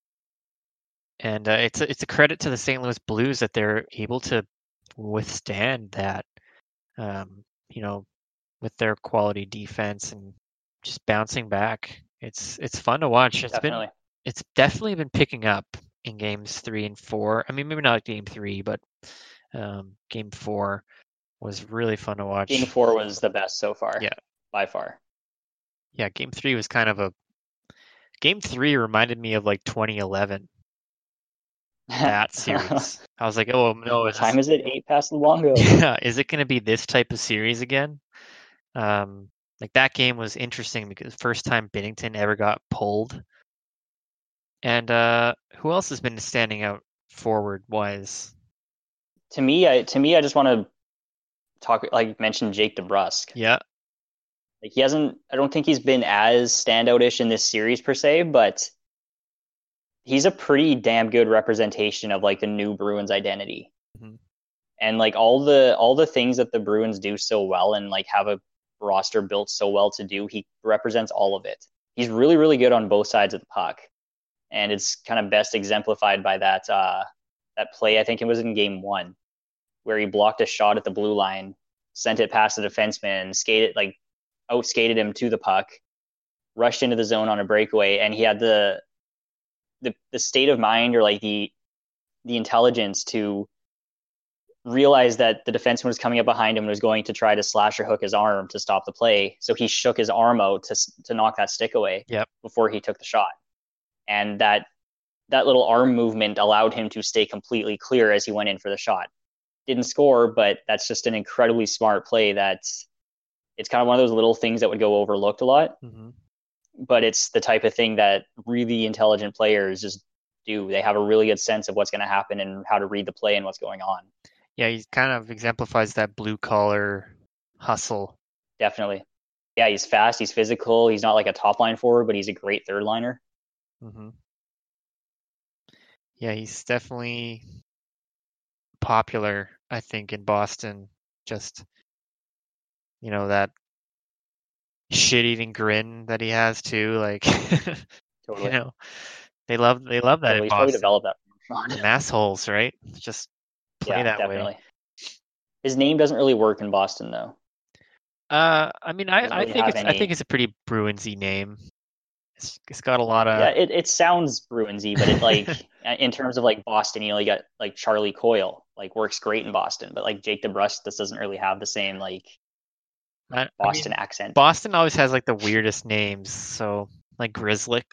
Speaker 1: And uh, it's a, it's a credit to the Saint Louis Blues that they're able to withstand that, um, you know, with their quality defense and just bouncing back. It's it's fun to watch. It's
Speaker 2: definitely.
Speaker 1: been it's definitely been picking up in games three and four. I mean, maybe not game three, but um, game four was really fun to watch.
Speaker 2: Game four was the best so far.
Speaker 1: Yeah,
Speaker 2: by far.
Speaker 1: Yeah, game three was kind of a. Game three reminded me of like twenty eleven. That series. I was like, oh no,
Speaker 2: what time is it? Eight past Luongo.
Speaker 1: Yeah, is it going to be this type of series again? Um, like that game was interesting because first time Binnington ever got pulled. And uh, who else has been standing out forward wise?
Speaker 2: To me, I to me, I just want to talk like mention Jake DeBrusk.
Speaker 1: Yeah.
Speaker 2: Like he hasn't. I don't think he's been as standout-ish in this series per se, but he's a pretty damn good representation of like the new Bruins identity. Mm-hmm. And like all the all the things that the Bruins do so well and like have a roster built so well to do, he represents all of it. He's really, really good on both sides of the puck. And it's kind of best exemplified by that uh, that play, I think it was in game one, where he blocked a shot at the blue line, sent it past the defenseman, skated like out skated him to the puck, rushed into the zone on a breakaway, and he had the the the state of mind or like the the intelligence to realize that the defenseman was coming up behind him and was going to try to slash or hook his arm to stop the play. So he shook his arm out to to knock that stick away
Speaker 1: yep.
Speaker 2: before he took the shot. And that that little arm movement allowed him to stay completely clear as he went in for the shot. Didn't score, but that's just an incredibly smart play. That's it's kind of one of those little things that would go overlooked a lot. Mm-hmm. But it's the type of thing that really intelligent players just do. They have a really good sense of what's going to happen and how to read the play and what's going on.
Speaker 1: Yeah, he kind of exemplifies that blue collar hustle.
Speaker 2: Definitely. Yeah, he's fast. He's physical. He's not like a top line forward, but he's a great third liner.
Speaker 1: Mm-hmm. Yeah, he's definitely popular, I think, in Boston. Just, you know, that shit-eating grin that he has too. Like, you
Speaker 2: Totally.
Speaker 1: know, they love they love that in
Speaker 2: Totally. He's probably
Speaker 1: Boston.
Speaker 2: developed that from Sean.
Speaker 1: Them assholes, right? Just play
Speaker 2: Yeah,
Speaker 1: that way.
Speaker 2: definitely. His name doesn't really work in Boston though.
Speaker 1: Uh, I mean, I,
Speaker 2: Doesn't
Speaker 1: I
Speaker 2: really
Speaker 1: think
Speaker 2: have
Speaker 1: it's I think
Speaker 2: any.
Speaker 1: it's a pretty Bruinsy name. It's it's got a lot
Speaker 2: Yeah,
Speaker 1: of
Speaker 2: it, it sounds Bruinsy, but it like in terms of like Boston, you know, you got like Charlie Coyle, like works great in Boston, but like Jake DeBrusk, this doesn't really have the same like
Speaker 1: I, I
Speaker 2: Boston
Speaker 1: mean,
Speaker 2: accent.
Speaker 1: Boston always has like the weirdest names. So like Grizzly,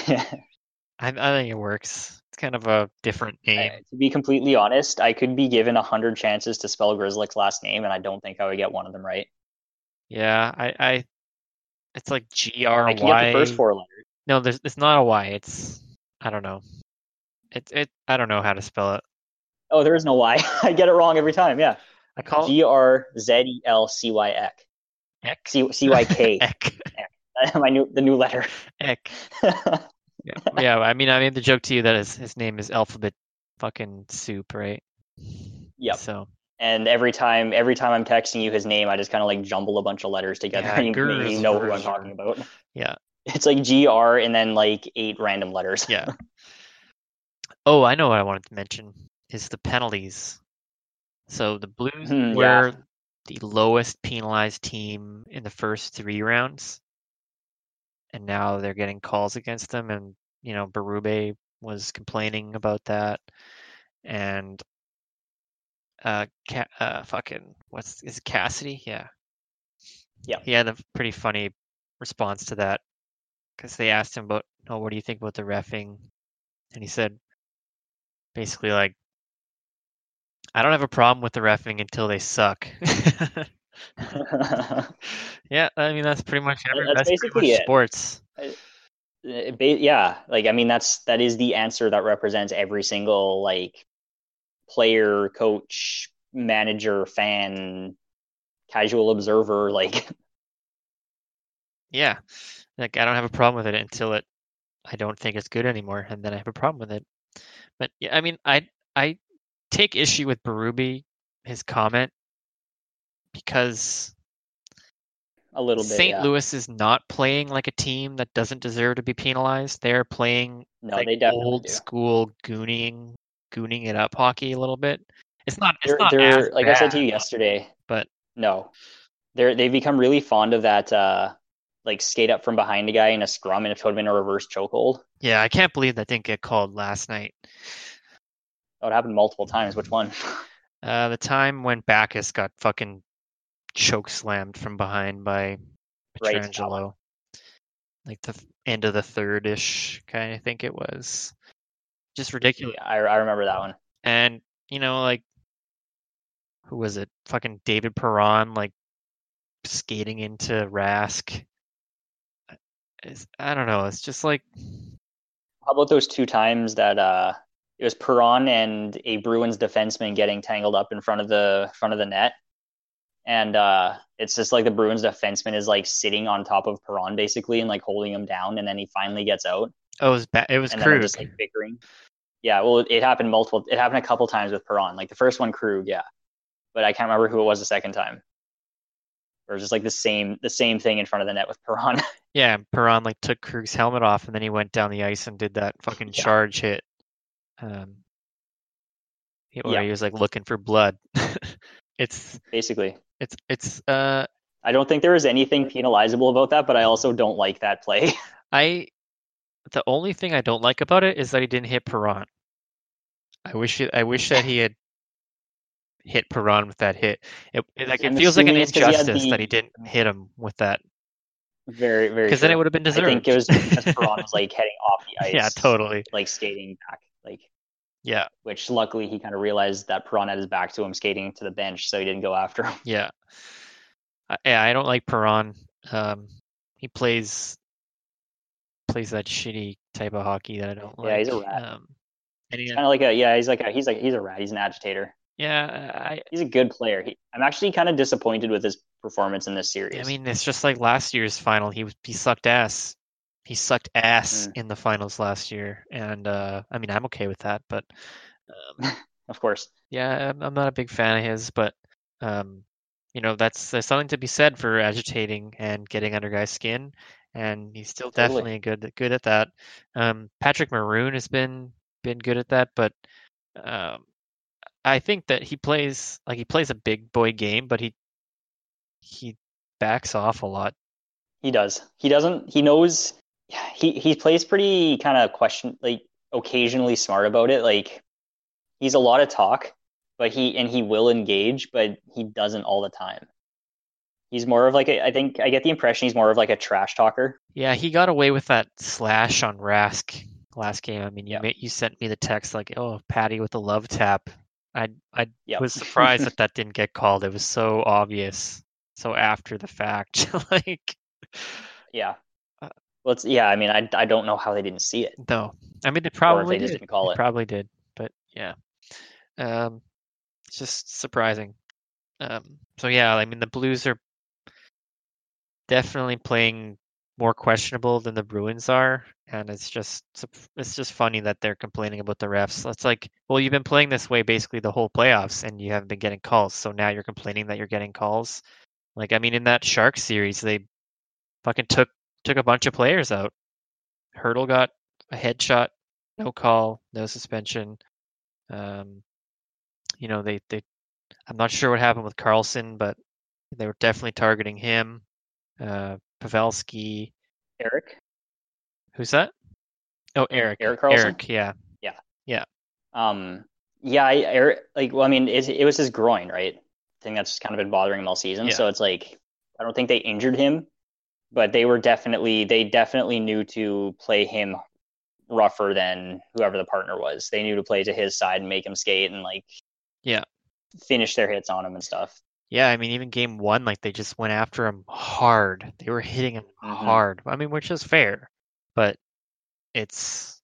Speaker 1: I I think it works. It's kind of a different
Speaker 2: I,
Speaker 1: name.
Speaker 2: to be completely honest, I could be given a hundred chances to spell Grizzlick's last name, and I don't think I would get one of them right.
Speaker 1: Yeah, I I it's like G R
Speaker 2: I can get the first
Speaker 1: Y.
Speaker 2: four letters.
Speaker 1: No, there's it's not a Y. It's I don't know. It it I don't know how to spell it.
Speaker 2: Oh, there is no Y. I get it wrong every time. Yeah,
Speaker 1: I call it
Speaker 2: G R Z E L C Y K.
Speaker 1: Eck.
Speaker 2: C C Y K.
Speaker 1: Eck.
Speaker 2: My new the new letter.
Speaker 1: Eck. Yeah, yeah. I mean, I made the joke to you that his his name is Alphabet fucking Soup, right?
Speaker 2: Yep.
Speaker 1: So
Speaker 2: And every time, every time I'm texting you his name, I just kind of like jumble a bunch of letters together,
Speaker 1: yeah,
Speaker 2: and you, you know who I'm talking about.
Speaker 1: Yeah.
Speaker 2: It's like G R and then like eight random letters.
Speaker 1: Yeah. Oh, I know what I wanted to mention is the penalties. So the Blues
Speaker 2: Hmm,
Speaker 1: were
Speaker 2: yeah.
Speaker 1: the lowest penalized team in the first three rounds, and now they're getting calls against them. And you know, Berube was complaining about that, and uh, Ca- uh, fucking what's is it Cassidy? Yeah,
Speaker 2: Yeah.
Speaker 1: he had a pretty funny response to that because they asked him about, oh, what do you think about the reffing? And he said basically like, I don't have a problem with the reffing until they suck. Yeah, I mean that's pretty much every
Speaker 2: That's
Speaker 1: that's pretty much
Speaker 2: basically it.
Speaker 1: sports.
Speaker 2: It ba- Yeah, like I mean that's that is the answer that represents every single like player, coach, manager, fan, casual observer. Like
Speaker 1: Yeah, like I don't have a problem with it until it I don't think it's good anymore, and then I have a problem with it. But yeah, I mean I I take issue with Berube, his comment, because
Speaker 2: a little bit,
Speaker 1: Saint
Speaker 2: yeah.
Speaker 1: Louis is not playing like a team that doesn't deserve to be penalized. They're playing
Speaker 2: No,
Speaker 1: like
Speaker 2: they definitely
Speaker 1: old
Speaker 2: do.
Speaker 1: school gooning gooning it up hockey a little bit. It's not it's
Speaker 2: They're
Speaker 1: not as
Speaker 2: they're like I said to
Speaker 1: bad,
Speaker 2: you yesterday.
Speaker 1: but
Speaker 2: No, they're they've become really fond of that uh like skate up from behind a guy in a scrum, and if it would have been a reverse chokehold.
Speaker 1: yeah, I can't believe that didn't get called last night.
Speaker 2: That would happen multiple times. Which one?
Speaker 1: Uh, the time when Backus got fucking choke slammed from behind by
Speaker 2: Right, that one.
Speaker 1: Petrangelo, like the th- end of the third ish kind of think it was. Just ridiculous.
Speaker 2: Yeah, I I remember that one.
Speaker 1: And you know, like who was it? Fucking David Perron, like skating into Rask. It's, I don't know. It's just like
Speaker 2: How about those two times that uh it was Perron and a Bruins defenseman getting tangled up in front of the front of the net, and uh it's just like the Bruins defenseman is like sitting on top of Perron basically and like holding him down, and then he finally gets out,
Speaker 1: oh, it was ba- it was
Speaker 2: and then they're
Speaker 1: Krug.
Speaker 2: just like bickering. Yeah, well, it happened multiple. It happened a couple times with Perron. Like the first one, Krug, yeah, but I can't remember who it was the second time. Or just like the same the same thing in front of the net with Perron.
Speaker 1: Yeah, Perron like took Krug's helmet off and then he went down the ice and did that fucking
Speaker 2: Yeah.
Speaker 1: charge hit. Um, where
Speaker 2: Yeah.
Speaker 1: he was like looking for blood. It's
Speaker 2: Basically.
Speaker 1: it's it's uh
Speaker 2: I don't think there is anything penalizable about that, but I also don't like that play.
Speaker 1: I the only thing I don't like about it is that he didn't hit Perron. I wish it, I wish that he had hit Perron with that hit. It, it like it
Speaker 2: I'm
Speaker 1: feels like an
Speaker 2: assuming it's 'cause he had
Speaker 1: injustice
Speaker 2: the-
Speaker 1: that he didn't hit him with that.
Speaker 2: Very, very
Speaker 1: Because then it
Speaker 2: true.
Speaker 1: would have been
Speaker 2: I
Speaker 1: deserved.
Speaker 2: think it was because Perron was like heading off the ice.
Speaker 1: Yeah, totally.
Speaker 2: Like skating back. Like
Speaker 1: Yeah,
Speaker 2: which luckily he kind of realized that Perron had his back to him skating to the bench, so he didn't go after him.
Speaker 1: yeah. I, yeah, I don't like Perron. Um, he plays plays that shitty type of hockey that I don't like.
Speaker 2: Yeah, he's a rat.
Speaker 1: Um, and he,
Speaker 2: Kind of like a yeah, he's like a he's like he's a rat. He's an agitator.
Speaker 1: yeah, I
Speaker 2: He's a good player. He, I'm actually kind of disappointed with his performance in this series.
Speaker 1: I mean it's just like last year's final. He was he sucked ass. He sucked ass
Speaker 2: Mm.
Speaker 1: in the finals last year, and uh, I mean, I'm okay with that, but um,
Speaker 2: Of course.
Speaker 1: yeah, I'm, I'm not a big fan of his, but um, you know, that's there's something to be said for agitating and getting under guys' skin, and he's still
Speaker 2: Totally.
Speaker 1: definitely good good at that. Um, Patrick Maroon has been been good at that, but um, I think that he plays like he plays a big boy game, but he he backs off a lot.
Speaker 2: He does. He doesn't. He knows. He he plays pretty kind of question like occasionally smart about it. Like he's a lot of talk, but he and he will engage, but he doesn't all the time. He's more of like a, I think I get the impression he's more of like a trash talker.
Speaker 1: Yeah, he got away with that slash on Rask last game. I mean, you
Speaker 2: Yep.
Speaker 1: ma- you sent me the text like, "Oh, Patty with the love tap." I I
Speaker 2: Yep.
Speaker 1: was surprised that that didn't get called. It was so obvious, so after the fact. Like,
Speaker 2: Yeah.
Speaker 1: uh,
Speaker 2: Well, it's, yeah. I mean, I I don't know how they didn't see it,
Speaker 1: no, I mean they
Speaker 2: or if
Speaker 1: probably
Speaker 2: they just
Speaker 1: did.
Speaker 2: didn't
Speaker 1: They
Speaker 2: call it.
Speaker 1: probably did, but yeah, um, it's just surprising. Um, so yeah, I mean the Blues are definitely playing more questionable than the Bruins are, and it's just it's just funny that they're complaining about the refs. It's like, well, you've been playing this way basically the whole playoffs, and you haven't been getting calls. So now you're complaining that you're getting calls. Like, I mean, in that Sharks series, they fucking took took a bunch of players out. Hurdle got a headshot, no call, no suspension. Um, you know, they they I'm not sure what happened with Carlson, but they were definitely targeting him. Uh, Pavelski.
Speaker 2: Eric.
Speaker 1: Who's that? Oh, Eric.
Speaker 2: Eric Carlson.
Speaker 1: Eric, yeah.
Speaker 2: Yeah.
Speaker 1: Yeah.
Speaker 2: Um. Yeah. I Eric. Like. Well, I mean, it, it was his groin, right? I think that's kind of been bothering him all season.
Speaker 1: Yeah.
Speaker 2: So it's like I don't think they injured him, but they were definitely they definitely knew to play him rougher than whoever the partner was. They knew to play to his side and make him skate and like
Speaker 1: Yeah.
Speaker 2: finish their hits on him and stuff.
Speaker 1: Yeah, I mean even game one, like they just went after him hard. They were hitting him
Speaker 2: Mm-hmm.
Speaker 1: hard. I mean, which is fair, but it's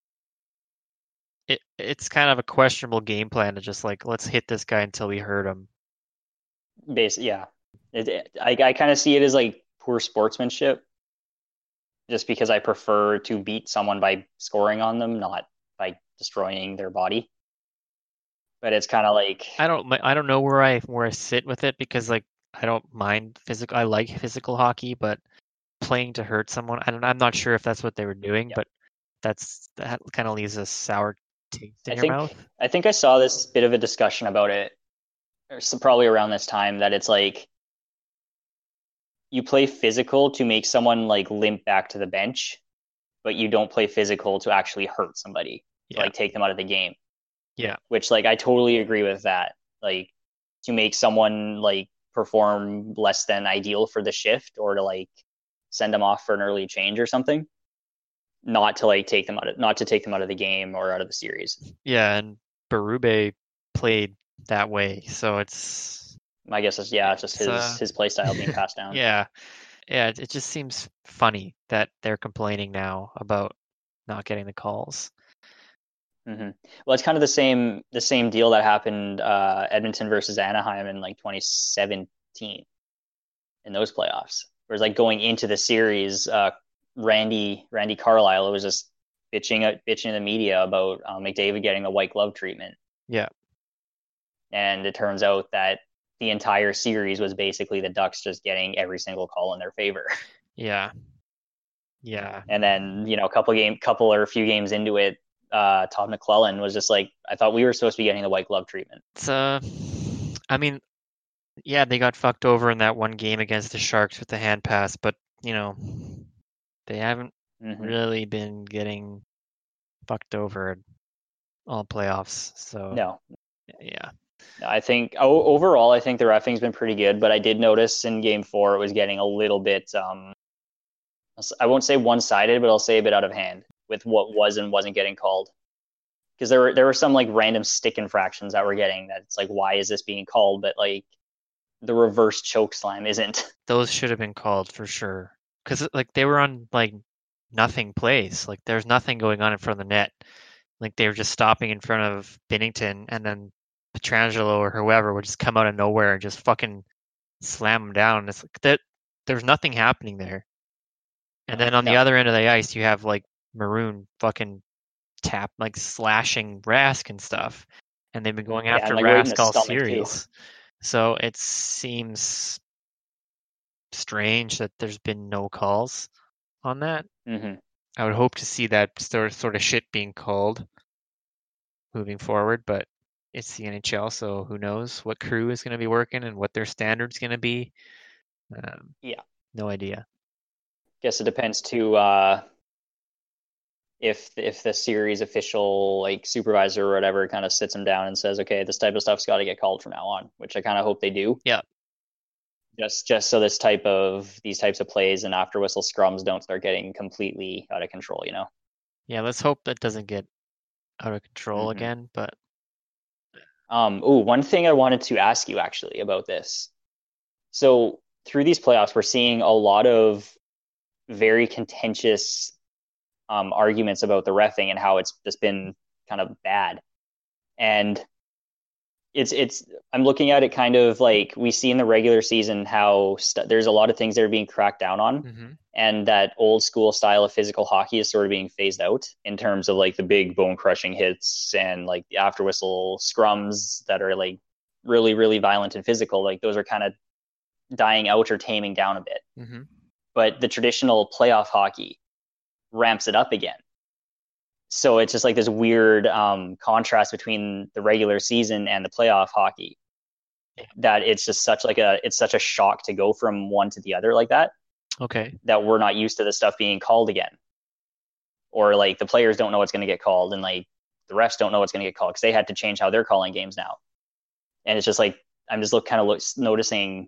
Speaker 1: it it's kind of a questionable game plan to just like let's hit this guy until we hurt him.
Speaker 2: Basically, yeah. It, it, I I kind of see it as like poor sportsmanship, just because I prefer to beat someone by scoring on them, not by destroying their body. But it's kind of like,
Speaker 1: I don't I don't know where I where I sit with it because like I don't mind physical I like physical hockey, but playing to hurt someone, I don't I'm not sure if that's what they were doing,
Speaker 2: yeah.
Speaker 1: but that's that kind of leaves a sour taste in
Speaker 2: I
Speaker 1: your
Speaker 2: think
Speaker 1: mouth.
Speaker 2: I think I saw this bit of a discussion about it, or so probably around this time, that it's like you play physical to make someone like limp back to the bench, but you don't play physical to actually hurt somebody, to
Speaker 1: Yeah.
Speaker 2: like take them out of the game.
Speaker 1: Yeah.
Speaker 2: Which like I totally agree with that. Like to make someone like perform less than ideal for the shift, or to like send them off for an early change or something, not to like take them out of not to take them out of the game or out of the series.
Speaker 1: Yeah, and Berube played that way, so it's
Speaker 2: I guess it's yeah, it's just
Speaker 1: it's uh
Speaker 2: his his play style being passed down.
Speaker 1: yeah. Yeah, it, it just seems funny that they're complaining now about not getting the calls.
Speaker 2: Mm-hmm. Well, it's kind of the same the same deal that happened uh, Edmonton versus Anaheim in like twenty seventeen in those playoffs. Whereas like going into the series, uh, Randy Randy Carlyle was just bitching bitching in the media about uh, McDavid getting a white glove treatment.
Speaker 1: Yeah.
Speaker 2: And it turns out that the entire series was basically the Ducks just getting every single call in their favor.
Speaker 1: Yeah. Yeah.
Speaker 2: And then, you know, a couple game couple or a few games into it, uh, Todd McClellan was just like, I thought we were supposed to be getting the white glove treatment.
Speaker 1: It's uh I mean, yeah, they got fucked over in that one game against the Sharks with the hand pass, but you know, they haven't
Speaker 2: Mm-hmm.
Speaker 1: really been getting fucked over all playoffs. So
Speaker 2: No,
Speaker 1: yeah.
Speaker 2: I think oh, overall, I think the reffing's been pretty good, but I did notice in game four it was getting a little bit, um, I won't say one-sided, but I'll say a bit out of hand with what was and wasn't getting called. Because there were there were some like random stick infractions that we're getting that it's like, why is this being called? But like the reverse choke slam isn't.
Speaker 1: Those should have been called for sure. Because like they were on like nothing plays. Like there's nothing going on in front of the net. Like they were just stopping in front of Binnington, and then Petrangelo or whoever would just come out of nowhere and just fucking slam him down. It's like that. There's nothing happening there. And then on the
Speaker 2: Yeah.
Speaker 1: other end of the ice, you have like Maroon fucking tap, like slashing Rask and stuff. And they've been going
Speaker 2: Yeah, and
Speaker 1: after
Speaker 2: like right in the
Speaker 1: Rask all
Speaker 2: stomach too.
Speaker 1: series. So it seems strange that there's been no calls on that.
Speaker 2: Hmm.
Speaker 1: I would hope to see that sort of, sort of shit being called moving forward, but it's the N H L, so who knows what crew is going to be working and what their standard's going to be. Um,
Speaker 2: Yeah.
Speaker 1: no idea.
Speaker 2: Guess it depends too. Uh, if if the series official like supervisor or whatever kind of sits them down and says, okay, this type of stuff's got to get called from now on, which I kind of hope they do.
Speaker 1: Yeah.
Speaker 2: Just just so this type of these types of plays and after whistle scrums don't start getting completely out of control, you know.
Speaker 1: Yeah, let's hope that doesn't get out of control
Speaker 2: Mm-hmm.
Speaker 1: again, but
Speaker 2: Um, oh, one thing I wanted to ask you actually about this. So through these playoffs, we're seeing a lot of very contentious um, arguments about the reffing and how it's just been kind of bad. And it's it's I'm looking at it kind of like we see in the regular season how st- there's a lot of things that are being cracked down on,
Speaker 1: mm-hmm.
Speaker 2: and that old school style of physical hockey is sort of being phased out in terms of like the big bone crushing hits and like the after whistle scrums that are like really really violent and physical. Like those are kind of dying out or taming down a bit.
Speaker 1: Mm-hmm.
Speaker 2: But the traditional playoff hockey ramps it up again. So it's just like this weird um, contrast between the regular season and the playoff hockey.
Speaker 1: Yeah.
Speaker 2: That it's just such like a it's such a shock to go from one to the other like that.
Speaker 1: Okay.
Speaker 2: That we're not used to this stuff being called again, or like the players don't know what's going to get called, and like the refs don't know what's going to get called because they had to change how they're calling games now. And it's just like I'm just look kind of look, noticing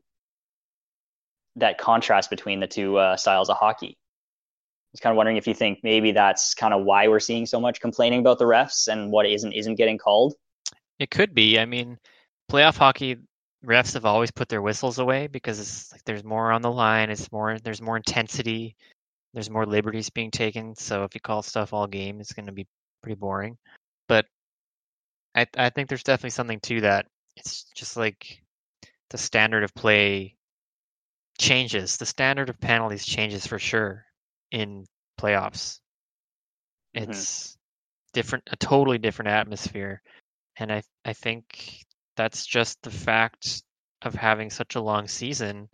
Speaker 2: that contrast between the two uh, styles of hockey. I was kind of wondering if you think maybe that's kind of why we're seeing so much complaining about the refs and what isn't isn't getting called.
Speaker 1: It could be. I mean, playoff hockey refs have always put their whistles away because it's like there's more on the line, it's more there's more intensity, there's more liberties being taken. So if you call stuff all game, it's going to be pretty boring. But I I think there's definitely something to that. It's just like the standard of play changes. The standard of penalties changes for sure in playoffs.
Speaker 2: Mm-hmm.
Speaker 1: It's different, a totally different atmosphere. And I I think that's just the fact of having such a long season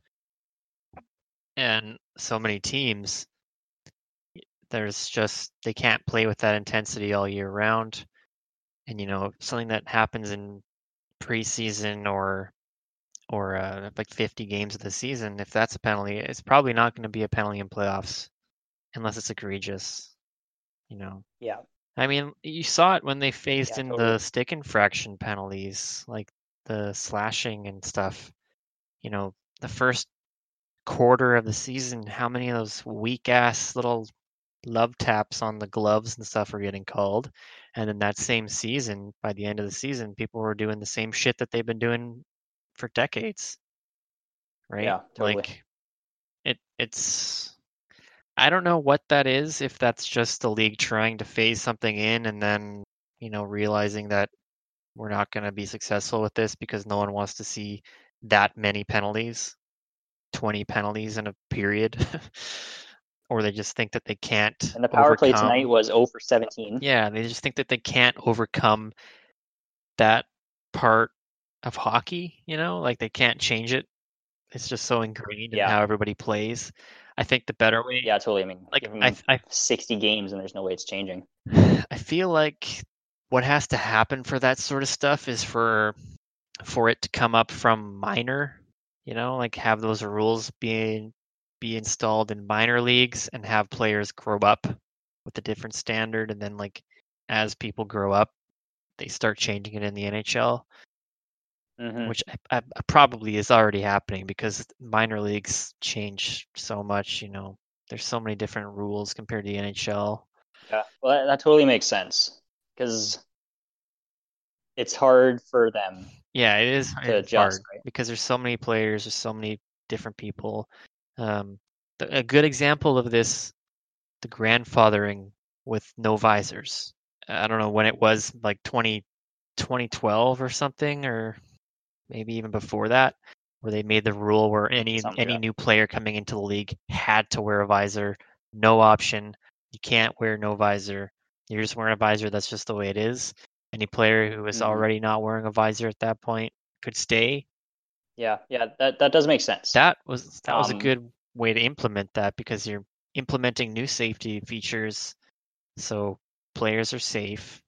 Speaker 1: and so many teams. There's just they can't play with that intensity all year round. And you know, something that happens in preseason or or uh, like fifty games of the season, if that's a penalty, it's probably not going to be a penalty in playoffs unless it's egregious. You know,
Speaker 2: Yeah.
Speaker 1: I mean, you saw it when they phased
Speaker 2: Yeah.
Speaker 1: in
Speaker 2: Totally.
Speaker 1: the stick infraction penalties, like the slashing and stuff. You know, the first quarter of the season, how many of those weak ass little love taps on the gloves and stuff were getting called? And then that same season, by the end of the season, people were doing the same shit that they've been doing for decades, right?
Speaker 2: Yeah. Totally.
Speaker 1: Like it, it's. I don't know what that is. If that's just the league trying to phase something in and then, you know, realizing that we're not going to be successful with this because no one wants to see that many penalties, twenty penalties in a period, or they just think that they can't
Speaker 2: And the power play tonight
Speaker 1: overcome.
Speaker 2: was zero for seventeen.
Speaker 1: Yeah, they just think that they can't overcome that part of hockey, you know, like they can't change it. It's just so ingrained in
Speaker 2: Yeah.
Speaker 1: how everybody plays. I think the better way,
Speaker 2: Yeah. Totally. I mean,
Speaker 1: like
Speaker 2: give
Speaker 1: I,
Speaker 2: them
Speaker 1: I,
Speaker 2: sixty games and there's no way it's changing.
Speaker 1: I feel like what has to happen for that sort of stuff is for for it to come up from minor, you know, like have those rules being be installed in minor leagues and have players grow up with a different standard, and then like as people grow up, they start changing it in the N H L,
Speaker 2: Mm-hmm.
Speaker 1: which I, I, probably is already happening because minor leagues change so much. You know, there's so many different rules compared to the N H L.
Speaker 2: Yeah. Well, that, that totally makes sense because it's hard for them
Speaker 1: Yeah, it is.
Speaker 2: to
Speaker 1: It's
Speaker 2: adjust,
Speaker 1: hard
Speaker 2: right?
Speaker 1: because there's so many players, there's so many different people. Um, the, a good example of this, the grandfathering with no visors. I don't know when it was, like twenty, twenty twelve or something, or maybe even before that, where they made the rule where any
Speaker 2: Something like
Speaker 1: any
Speaker 2: that.
Speaker 1: new player coming into the league had to wear a visor no option. You can't wear no visor. You're just wearing a visor. That's just the way it is. Any player who is
Speaker 2: Mhm.
Speaker 1: already not wearing a visor at that point could stay.
Speaker 2: Yeah, yeah, that that does make sense.
Speaker 1: That was that was a
Speaker 2: Um,
Speaker 1: good way to implement that because you're implementing new safety features, so players are safe,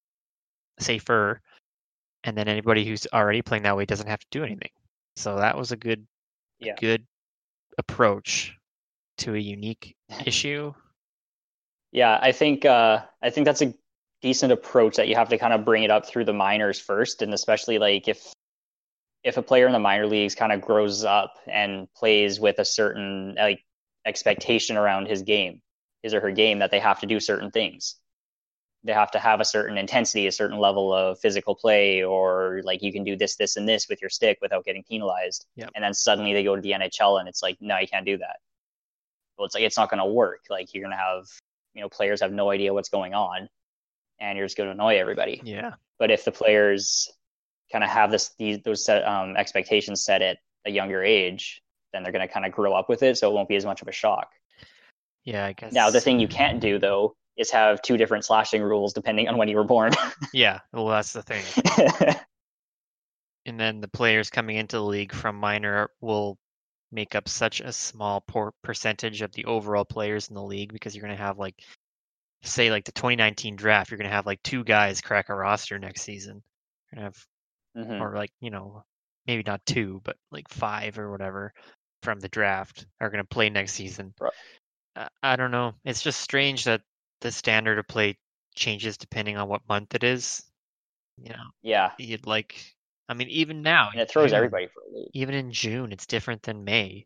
Speaker 1: safer, and then anybody who's already playing that way doesn't have to do anything. So that was a good a
Speaker 2: yeah,
Speaker 1: good approach to a unique issue.
Speaker 2: yeah, I think uh, I think that's a decent approach that you have to kind of bring it up through the minors first, and especially like if if a player in the minor leagues kind of grows up and plays with a certain like expectation around his game, his or her game, that they have to do certain things. They have to have a certain intensity, a certain level of physical play, or like you can do this, this, and this with your stick without getting penalized.
Speaker 1: Yep.
Speaker 2: And then suddenly they go to the N H L and it's like, no, you can't do that. Well, it's like it's not going to work. Like you're going to have, you know, players have no idea what's going on, and you're just going to annoy everybody.
Speaker 1: Yeah.
Speaker 2: But if the players kind of have this these those set, um, expectations set at a younger age, then they're going to kind of grow up with it, so it won't be as much of a shock.
Speaker 1: Yeah, I guess.
Speaker 2: Now, the thing you can't do though is have two different slashing rules depending on when you were born.
Speaker 1: Yeah, well, that's the thing. And then the players coming into the league from minor will make up such a small por- percentage of the overall players in the league because you're going to have like, say, like the twenty nineteen draft, you're going to have like two guys crack a roster next season. You're going to have,
Speaker 2: Mm-hmm.
Speaker 1: or like, you know, maybe not two, but like five or whatever from the draft are going to play next season.
Speaker 2: Right.
Speaker 1: I, I don't know. It's just strange that the standard of play changes depending on what month it is. You know,
Speaker 2: Yeah,
Speaker 1: you'd like, I mean, even now,
Speaker 2: and it throws
Speaker 1: June,
Speaker 2: everybody for a loop.
Speaker 1: even in June, it's different than May.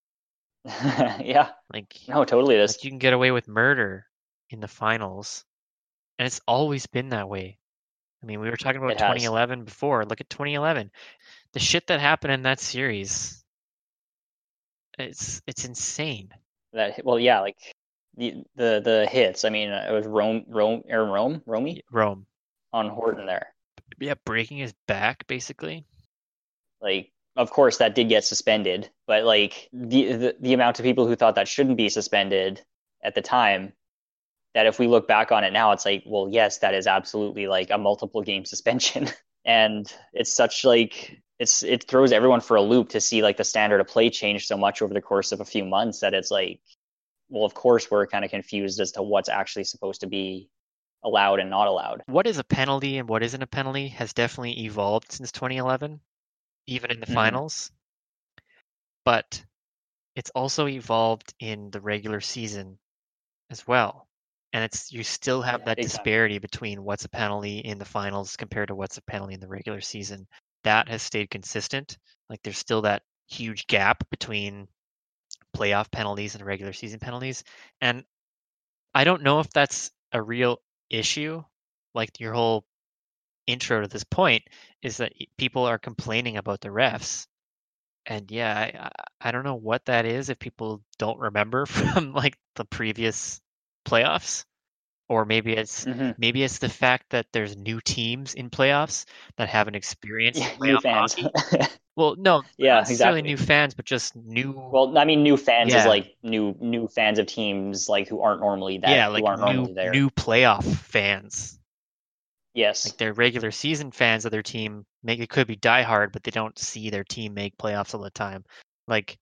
Speaker 2: Yeah,
Speaker 1: Like,
Speaker 2: no, totally. This.
Speaker 1: like you can get away with murder in the finals, and it's always been that way. I mean, we were talking about
Speaker 2: It has
Speaker 1: twenty eleven before. Look at twenty eleven. The shit that happened in that series, it's it's insane.
Speaker 2: that. Well, yeah, like the the the hits. I mean, it was Rome, Rome, Aaron Rome, Romy
Speaker 1: Rome.
Speaker 2: on Horton there.
Speaker 1: Yeah, breaking his back basically.
Speaker 2: Like, of course, that did get suspended, but like the, the the amount of people who thought that shouldn't be suspended at the time, that if we look back on it now, it's like, well, yes, that is absolutely like a multiple game suspension, and it's such like it's it throws everyone for a loop to see like the standard of play change so much over the course of a few months that it's like, well, of course, we're kind of confused as to what's actually supposed to be allowed and not allowed.
Speaker 1: What is a penalty and what isn't a penalty has definitely evolved since twenty eleven, even in the
Speaker 2: Mm-hmm.
Speaker 1: finals. But it's also evolved in the regular season as well. And it's you still have
Speaker 2: Yeah,
Speaker 1: that
Speaker 2: exactly.
Speaker 1: disparity between what's a penalty in the finals compared to what's a penalty in the regular season. That has stayed consistent. Like there's still that huge gap between playoff penalties and regular season penalties. And I don't know if that's a real issue. Like your whole intro to this point is that people are complaining about the refs. And yeah, I, I don't know what that is if people don't remember from like the previous playoffs, or maybe it's
Speaker 2: Mm-hmm.
Speaker 1: maybe it's the fact that there's new teams in playoffs that haven't experienced
Speaker 2: Yeah, new
Speaker 1: playoff
Speaker 2: fans.
Speaker 1: hockey. Well, no, not
Speaker 2: Yeah,
Speaker 1: necessarily new
Speaker 2: exactly.
Speaker 1: fans, but just new.
Speaker 2: Well, I mean, new fans is
Speaker 1: Yeah,
Speaker 2: like new new fans of teams like who aren't normally
Speaker 1: yeah,
Speaker 2: that who
Speaker 1: like
Speaker 2: aren't
Speaker 1: new
Speaker 2: normally there.
Speaker 1: new playoff fans.
Speaker 2: Yes.
Speaker 1: Like they're regular season fans of their team. Maybe it could be diehard, but they don't see their team make playoffs all the time. Like,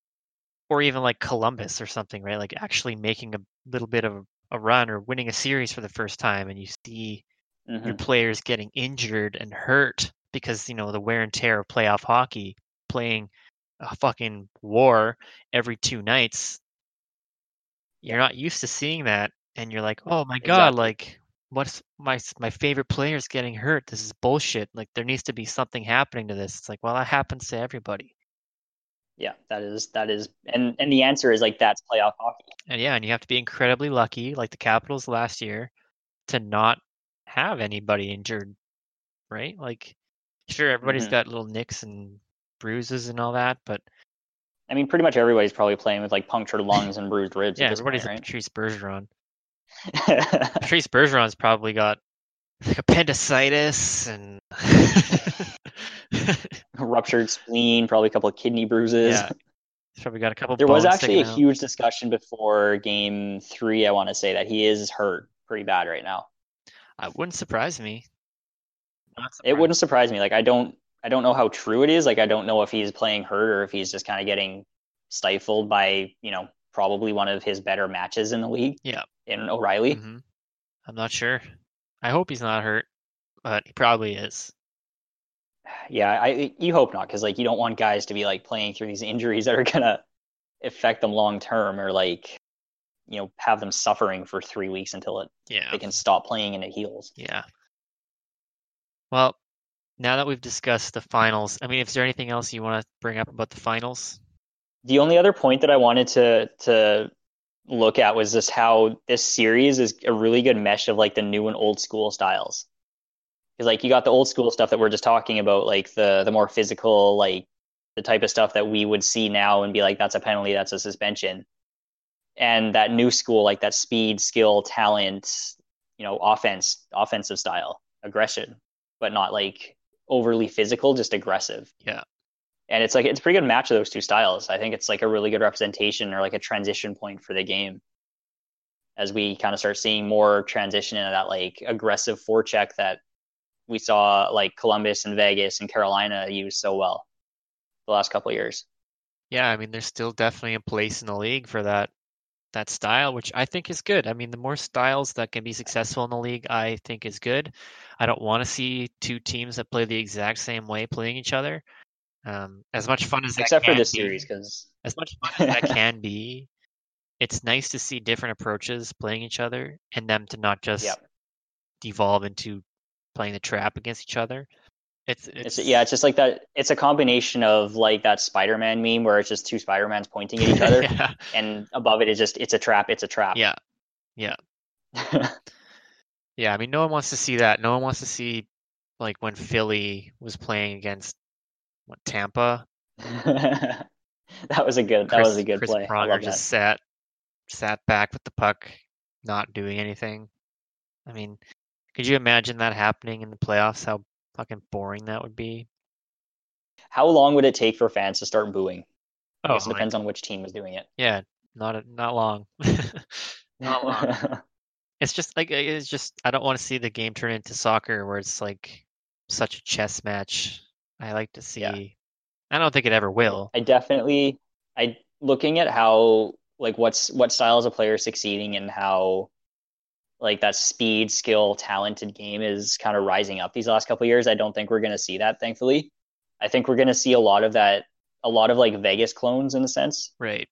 Speaker 1: or even like Columbus or something, right? Like actually making a little bit of a run or winning a series for the first time, and you see your
Speaker 2: Mm-hmm.
Speaker 1: players getting injured and hurt because you know the wear and tear of playoff hockey, playing a fucking war every two nights.
Speaker 2: Yeah,
Speaker 1: You're not used to seeing that, and you're like, oh my god,
Speaker 2: exactly.
Speaker 1: like what's my my favorite player's getting hurt? This is bullshit. Like there needs to be something happening to this. It's like, well, that happens to everybody.
Speaker 2: Yeah, that is that is and and the answer is like that's playoff hockey.
Speaker 1: And yeah, and you have to be incredibly lucky, like the Capitals last year, to not have anybody injured, right? Like, sure, everybody's
Speaker 2: Mm-hmm.
Speaker 1: got little nicks and bruises and all that, but
Speaker 2: I mean, pretty much everybody's probably playing with like punctured lungs and bruised ribs
Speaker 1: yeah,
Speaker 2: at this point,
Speaker 1: everybody's a
Speaker 2: right?
Speaker 1: Patrice Bergeron. Patrice Bergeron's probably got like appendicitis and
Speaker 2: Ruptured spleen, probably a couple of kidney bruises.
Speaker 1: yeah, He's probably got a couple
Speaker 2: There was
Speaker 1: bones
Speaker 2: actually
Speaker 1: sticking
Speaker 2: a
Speaker 1: out.
Speaker 2: huge discussion before game three, I want to say, that he is hurt pretty bad right now.
Speaker 1: I wouldn't surprise me. Not
Speaker 2: It
Speaker 1: surprised.
Speaker 2: wouldn't surprise me. Like I don't I don't know how true it is. Like I don't know if he's playing hurt or if he's just kind of getting stifled by, you know, probably one of his better matches in the league
Speaker 1: Yeah.
Speaker 2: in O'Reilly.
Speaker 1: hmm I'm not sure. I hope he's not hurt, but he probably is.
Speaker 2: Yeah, I you hope not, because like you don't want guys to be like playing through these injuries that are gonna affect them long term, or like, you know, have them suffering for three weeks until it
Speaker 1: Yeah.
Speaker 2: they can stop playing and it heals.
Speaker 1: Yeah. Well, now that we've discussed the finals, I mean, is there anything else you want to bring up about the finals?
Speaker 2: The only other point that I wanted to to look at was just how this series is a really good mesh of like the new and old school styles. Because like you got the old school stuff that we're just talking about, like the the more physical, like the type of stuff that we would see now and be like, that's a penalty, that's a suspension. And that new school, like that speed, skill, talent, you know, offense, offensive style, aggression, but not like overly physical, just aggressive.
Speaker 1: Yeah.
Speaker 2: And it's like it's a pretty good match of those two styles. I think it's like a really good representation or like a transition point for the game as we kind of start seeing more transition into that like aggressive forecheck that we saw like Columbus and Vegas and Carolina use so well the last couple of years.
Speaker 1: Yeah, I mean, there's still definitely a place in the league for that that style, which I think is good. I mean, the more styles that can be successful in the league, I think is good. I don't want to see two teams that play the exact same way playing each other. Um, as much fun as that
Speaker 2: Except for
Speaker 1: can
Speaker 2: this series,
Speaker 1: be,
Speaker 2: because
Speaker 1: as much fun as that can be, it's nice to see different approaches playing each other and them to not
Speaker 2: yeah,
Speaker 1: just devolve into playing the trap against each other. It's
Speaker 2: it's yeah,
Speaker 1: it's
Speaker 2: it's just like that. It's a combination of like that Spider-Man meme where it's just two Spider-Mans pointing at each other,
Speaker 1: yeah,
Speaker 2: and above it is just it's a trap, it's a trap.
Speaker 1: yeah, yeah, yeah. I mean, no one wants to see that. No one wants to see like when Philly was playing against what Tampa.
Speaker 2: That was a good that was a
Speaker 1: Chris
Speaker 2: good
Speaker 1: Chris
Speaker 2: play. I
Speaker 1: Pronger
Speaker 2: love that.
Speaker 1: just sat sat back with the puck, not doing anything. I mean, could you imagine that happening in the playoffs? How fucking boring that would be.
Speaker 2: How long would it take for fans to start booing? I
Speaker 1: Oh,
Speaker 2: guess it
Speaker 1: like
Speaker 2: depends on which team was doing
Speaker 1: yeah, not not long, not long.
Speaker 2: it.
Speaker 1: It's just like it's just I don't want to see the game turn into soccer where it's like such a chess match. I like to
Speaker 2: Yeah.
Speaker 1: see. I don't think it ever will.
Speaker 2: I definitely I looking at how like what's what styles of players succeeding and how like that speed, skill, talented game is kind of rising up these last couple of years. I don't think we're going to see that, thankfully. I think we're going to see a lot of that, a lot of like Vegas clones in a sense,
Speaker 1: Right.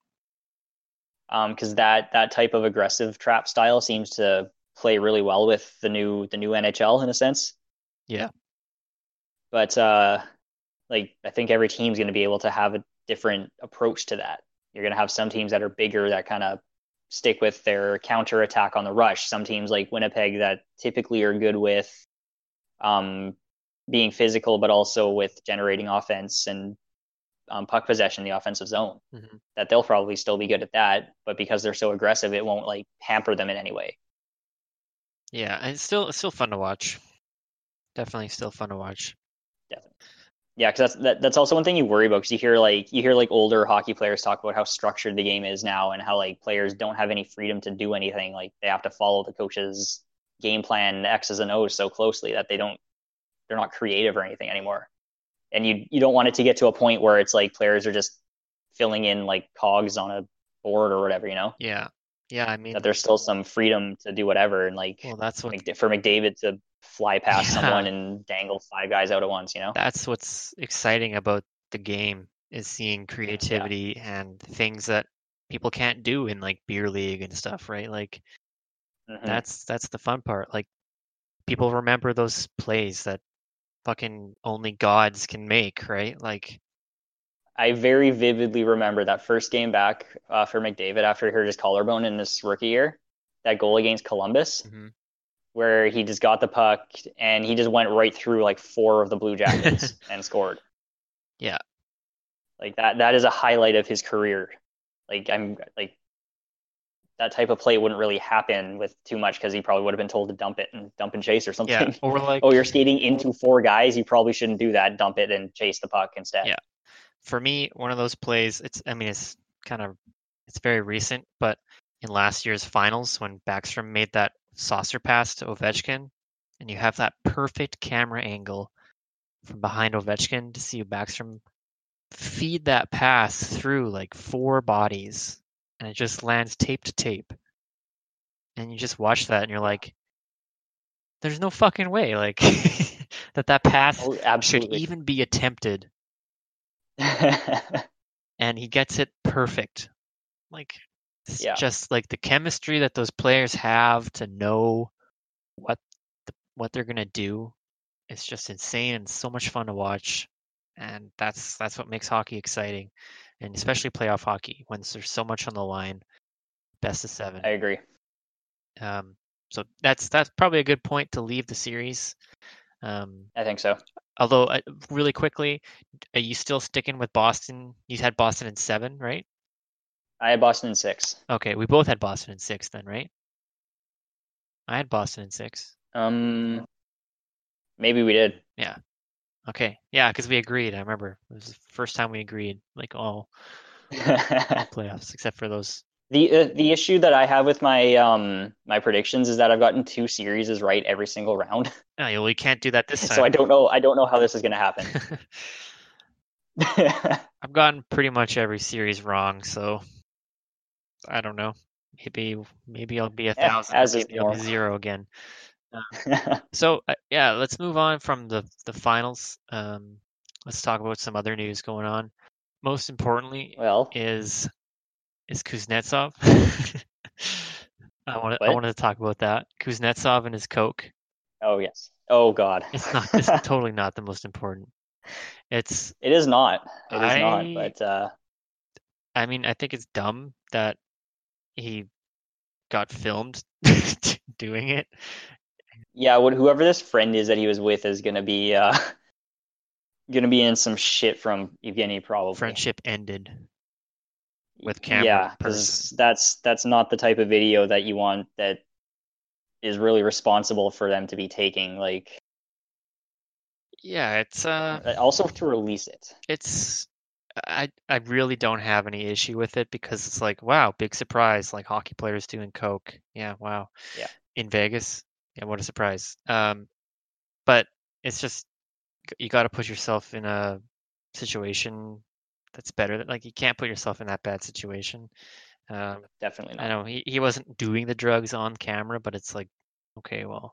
Speaker 2: um, because that that type of aggressive trap style seems to play really well with the new the new N H L in a sense.
Speaker 1: Yeah.
Speaker 2: But uh, like I think every team's going to be able to have a different approach to that. You're going to have some teams that are bigger that kind of stick with their counter attack on the rush. Some teams like Winnipeg that typically are good with um, being physical, but also with generating offense and um, puck possession in the offensive zone.
Speaker 1: hmm
Speaker 2: That they'll probably still be good at that, but because they're so aggressive, it won't like hamper them in any way.
Speaker 1: Yeah, and it's still it's still fun to watch. Definitely still fun to watch.
Speaker 2: Definitely. Yeah, because that's that, that's also one thing you worry about because you hear like you hear like older hockey players talk about how structured the game is now and how like players don't have any freedom to do anything. Like they have to follow the coach's game plan X's and O's so closely that they don't they're not creative or anything anymore. And you you don't want it to get to a point where it's like players are just filling in like cogs on a board or whatever, you know?
Speaker 1: Yeah. Yeah, I
Speaker 2: That
Speaker 1: mean,
Speaker 2: there's still some freedom to do whatever and
Speaker 1: well,
Speaker 2: like
Speaker 1: that's what
Speaker 2: for McDavid to fly past someone
Speaker 1: yeah,
Speaker 2: and dangle five guys out at once, you know?
Speaker 1: that's what's exciting about the game is seeing
Speaker 2: Yeah.
Speaker 1: creativity and things that people can't do in like beer league and stuff, right? Like
Speaker 2: hmm
Speaker 1: that's that's the fun part. Like people remember those plays that fucking only gods can make, right? Like
Speaker 2: I very vividly remember that first game back uh, for McDavid after he hurt his collarbone in his rookie year, that goal against Columbus,
Speaker 1: mhm.
Speaker 2: where he just got the puck and he just went right through like four of the Blue Jackets and scored.
Speaker 1: Yeah.
Speaker 2: Like that that is a highlight of his career. Like I'm like that type of play wouldn't really happen with too much because he probably would have been told to dump it and dump and chase or
Speaker 1: Yeah.
Speaker 2: something.
Speaker 1: Or like
Speaker 2: Oh, you're skating into four guys, you probably shouldn't do that. Dump it and chase the puck instead.
Speaker 1: yeah. for me, one of those plays, it's I mean it's kind of it's very recent, but in last year's finals when Backstrom made that saucer pass to Ovechkin, and you have that perfect camera angle from behind Ovechkin to see Backstrom feed that pass through like four bodies, and it just lands tape to tape. And you just watch that, and you're like, "There's no fucking way, like that that pass
Speaker 2: Oh,
Speaker 1: should
Speaker 2: absolutely.
Speaker 1: even be attempted." And he gets it perfect. Like it's
Speaker 2: Yeah.
Speaker 1: just like the chemistry that those players have to know what the, what they're gonna do. It's just insane and so much fun to watch. And that's that's what makes hockey exciting, and especially playoff hockey when there's so much on the line. Best of seven.
Speaker 2: I agree.
Speaker 1: Um, so that's that's probably a good point to leave the series. Um,
Speaker 2: I think so.
Speaker 1: although, uh, really quickly, are you still sticking with Boston? You had Boston in seven, right?
Speaker 2: I had Boston in six.
Speaker 1: Okay, we both had Boston in six then, right? I had Boston in six.
Speaker 2: Um, maybe we did.
Speaker 1: Yeah. Okay. Yeah, because we agreed. I remember it was the first time we agreed, like all, all playoffs except for those.
Speaker 2: The uh, the issue that I have with my um my predictions is that I've gotten two series right every single round.
Speaker 1: Oh, well, you can't do that this time.
Speaker 2: So I don't know I don't know how this is going to happen.
Speaker 1: I've gotten pretty much every series wrong, so I don't know. Maybe maybe I'll be a thousand,
Speaker 2: As
Speaker 1: or
Speaker 2: is
Speaker 1: maybe I'll be
Speaker 2: normal.
Speaker 1: zero again. Um, so uh, yeah, let's move on from the the finals. Um, let's talk about some other news going on. Most importantly
Speaker 2: Well,
Speaker 1: is is Kuznetsov. I wanted I
Speaker 2: what?
Speaker 1: wanted to talk about that. Kuznetsov and his coke.
Speaker 2: Oh yes. Oh God.
Speaker 1: It's not. It's totally not the most important. It's.
Speaker 2: It is not. It is not.
Speaker 1: I.
Speaker 2: But uh,
Speaker 1: I mean, I think it's dumb that he got filmed doing it.
Speaker 2: yeah, what whoever this friend is that he was with is gonna be uh gonna be in some shit from Evgeny probably.
Speaker 1: Friendship ended with camera.
Speaker 2: Yeah, because that's that's not the type of video that you want that is really responsible for them to be taking. Like,
Speaker 1: yeah, it's uh
Speaker 2: also to release it.
Speaker 1: It's I I really don't have any issue with it because it's like, wow, big surprise, like hockey players doing coke. Yeah, wow.
Speaker 2: Yeah.
Speaker 1: In Vegas. Yeah, what a surprise. Um, but it's just you got to put yourself in a situation that's better. Like you can't put yourself in that bad situation. Um,
Speaker 2: Definitely not.
Speaker 1: I know he, he wasn't doing the drugs on camera, but it's like, okay, well,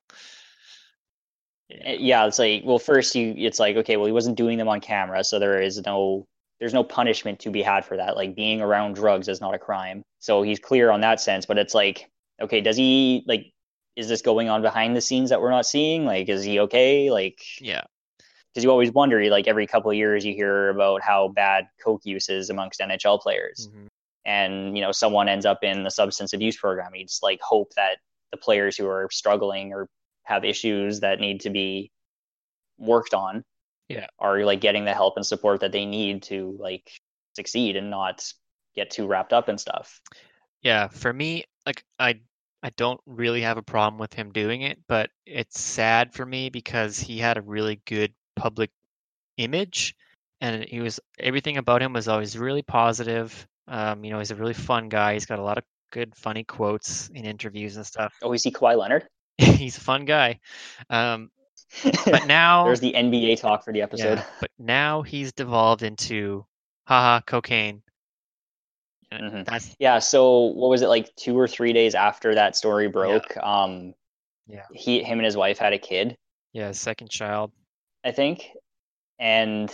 Speaker 2: yeah. yeah, it's like, well, first you, it's like, okay, well, he wasn't doing them on camera, so there is no, there's no punishment to be had for that. Like being around drugs is not a crime, so he's clear on that sense. But it's like, okay, does he like, is this going on behind the scenes that we're not seeing? Like, is he okay? Like,
Speaker 1: yeah.
Speaker 2: Because you always wonder, like every couple of years, you hear about how bad coke use is amongst N H L players,
Speaker 1: Mm-hmm.
Speaker 2: and you know someone ends up in the substance abuse program. You just like hope that the players who are struggling or have issues that need to be worked on,
Speaker 1: yeah,
Speaker 2: are like getting the help and support that they need to like succeed and not get too wrapped up in stuff.
Speaker 1: Yeah, for me, like I I don't really have a problem with him doing it, but it's sad for me because he had a really good public image and he was everything about him was always really positive. Um, you know, he's a really fun guy. He's got a lot of good funny quotes in interviews and stuff.
Speaker 2: Oh, we see Kawhi Leonard.
Speaker 1: He's a fun guy. Um, but now
Speaker 2: there's the N B A talk for the episode.
Speaker 1: Yeah, but now he's devolved into haha cocaine.
Speaker 2: Mm-hmm.
Speaker 1: That's
Speaker 2: yeah. So what was it like two or three days after that story broke?
Speaker 1: Yeah.
Speaker 2: Um,
Speaker 1: yeah,
Speaker 2: he, him and his wife had a kid.
Speaker 1: Yeah, second child.
Speaker 2: I think, and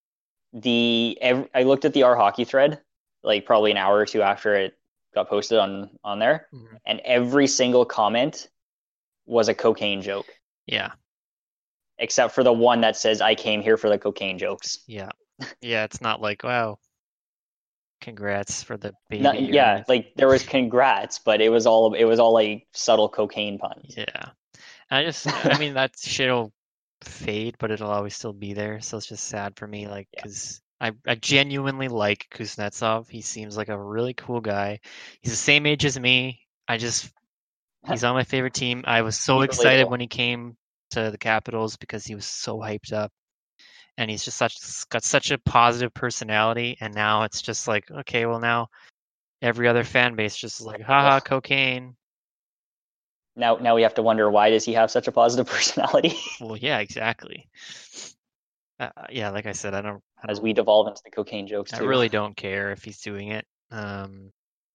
Speaker 2: the every, I looked at the R Hockey thread like probably an hour or two after it got posted on on there,
Speaker 1: mm-hmm.
Speaker 2: and every single comment was a cocaine joke.
Speaker 1: Yeah.
Speaker 2: Except for the one that says, I came here for the cocaine jokes.
Speaker 1: Yeah. Yeah, it's not like, wow, congrats for the baby.
Speaker 2: Not, yeah, like there was congrats, but it was all it was all like subtle cocaine puns.
Speaker 1: Yeah. I just I mean that shit'll fade, but it'll always still be there. So it's just sad for me, like because yeah. I, I genuinely like Kuznetsov. He seems like a really cool guy. He's the same age as me. I just he's on my favorite team. I was so
Speaker 2: He's
Speaker 1: excited
Speaker 2: relatable.
Speaker 1: when he came to the Capitals because he was so hyped up. and he's just such got such a positive personality, and now it's just like, okay, well now every other fan base just is like, haha, cocaine.
Speaker 2: Now, now we have to wonder, why does he have such a positive personality?
Speaker 1: Well, yeah, exactly. Uh, yeah, like I said, I don't. I
Speaker 2: As
Speaker 1: don't,
Speaker 2: we devolve into the cocaine jokes
Speaker 1: I
Speaker 2: too.
Speaker 1: really don't care if he's doing it. Um,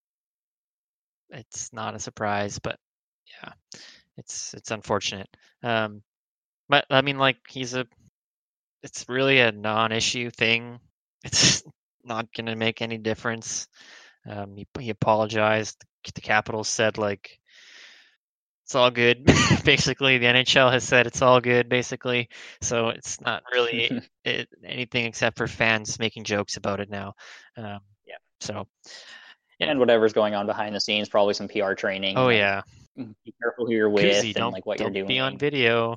Speaker 1: it's not a surprise, but yeah, it's it's unfortunate. Um, but I mean, like he's a. It's really a non-issue thing. It's not gonna make any difference. Um, he he apologized. The Capitals said like it's all good. Basically, the N H L has said it's all good. Basically, so it's not really it, anything except for fans making jokes about it now. Um,
Speaker 2: Yeah.
Speaker 1: So, yeah.
Speaker 2: And whatever's going on behind the scenes, probably some P R training.
Speaker 1: Oh
Speaker 2: like,
Speaker 1: yeah.
Speaker 2: Be careful who you're with
Speaker 1: Koozie,
Speaker 2: and
Speaker 1: don't
Speaker 2: like what
Speaker 1: don't
Speaker 2: you're
Speaker 1: be
Speaker 2: doing.
Speaker 1: on video.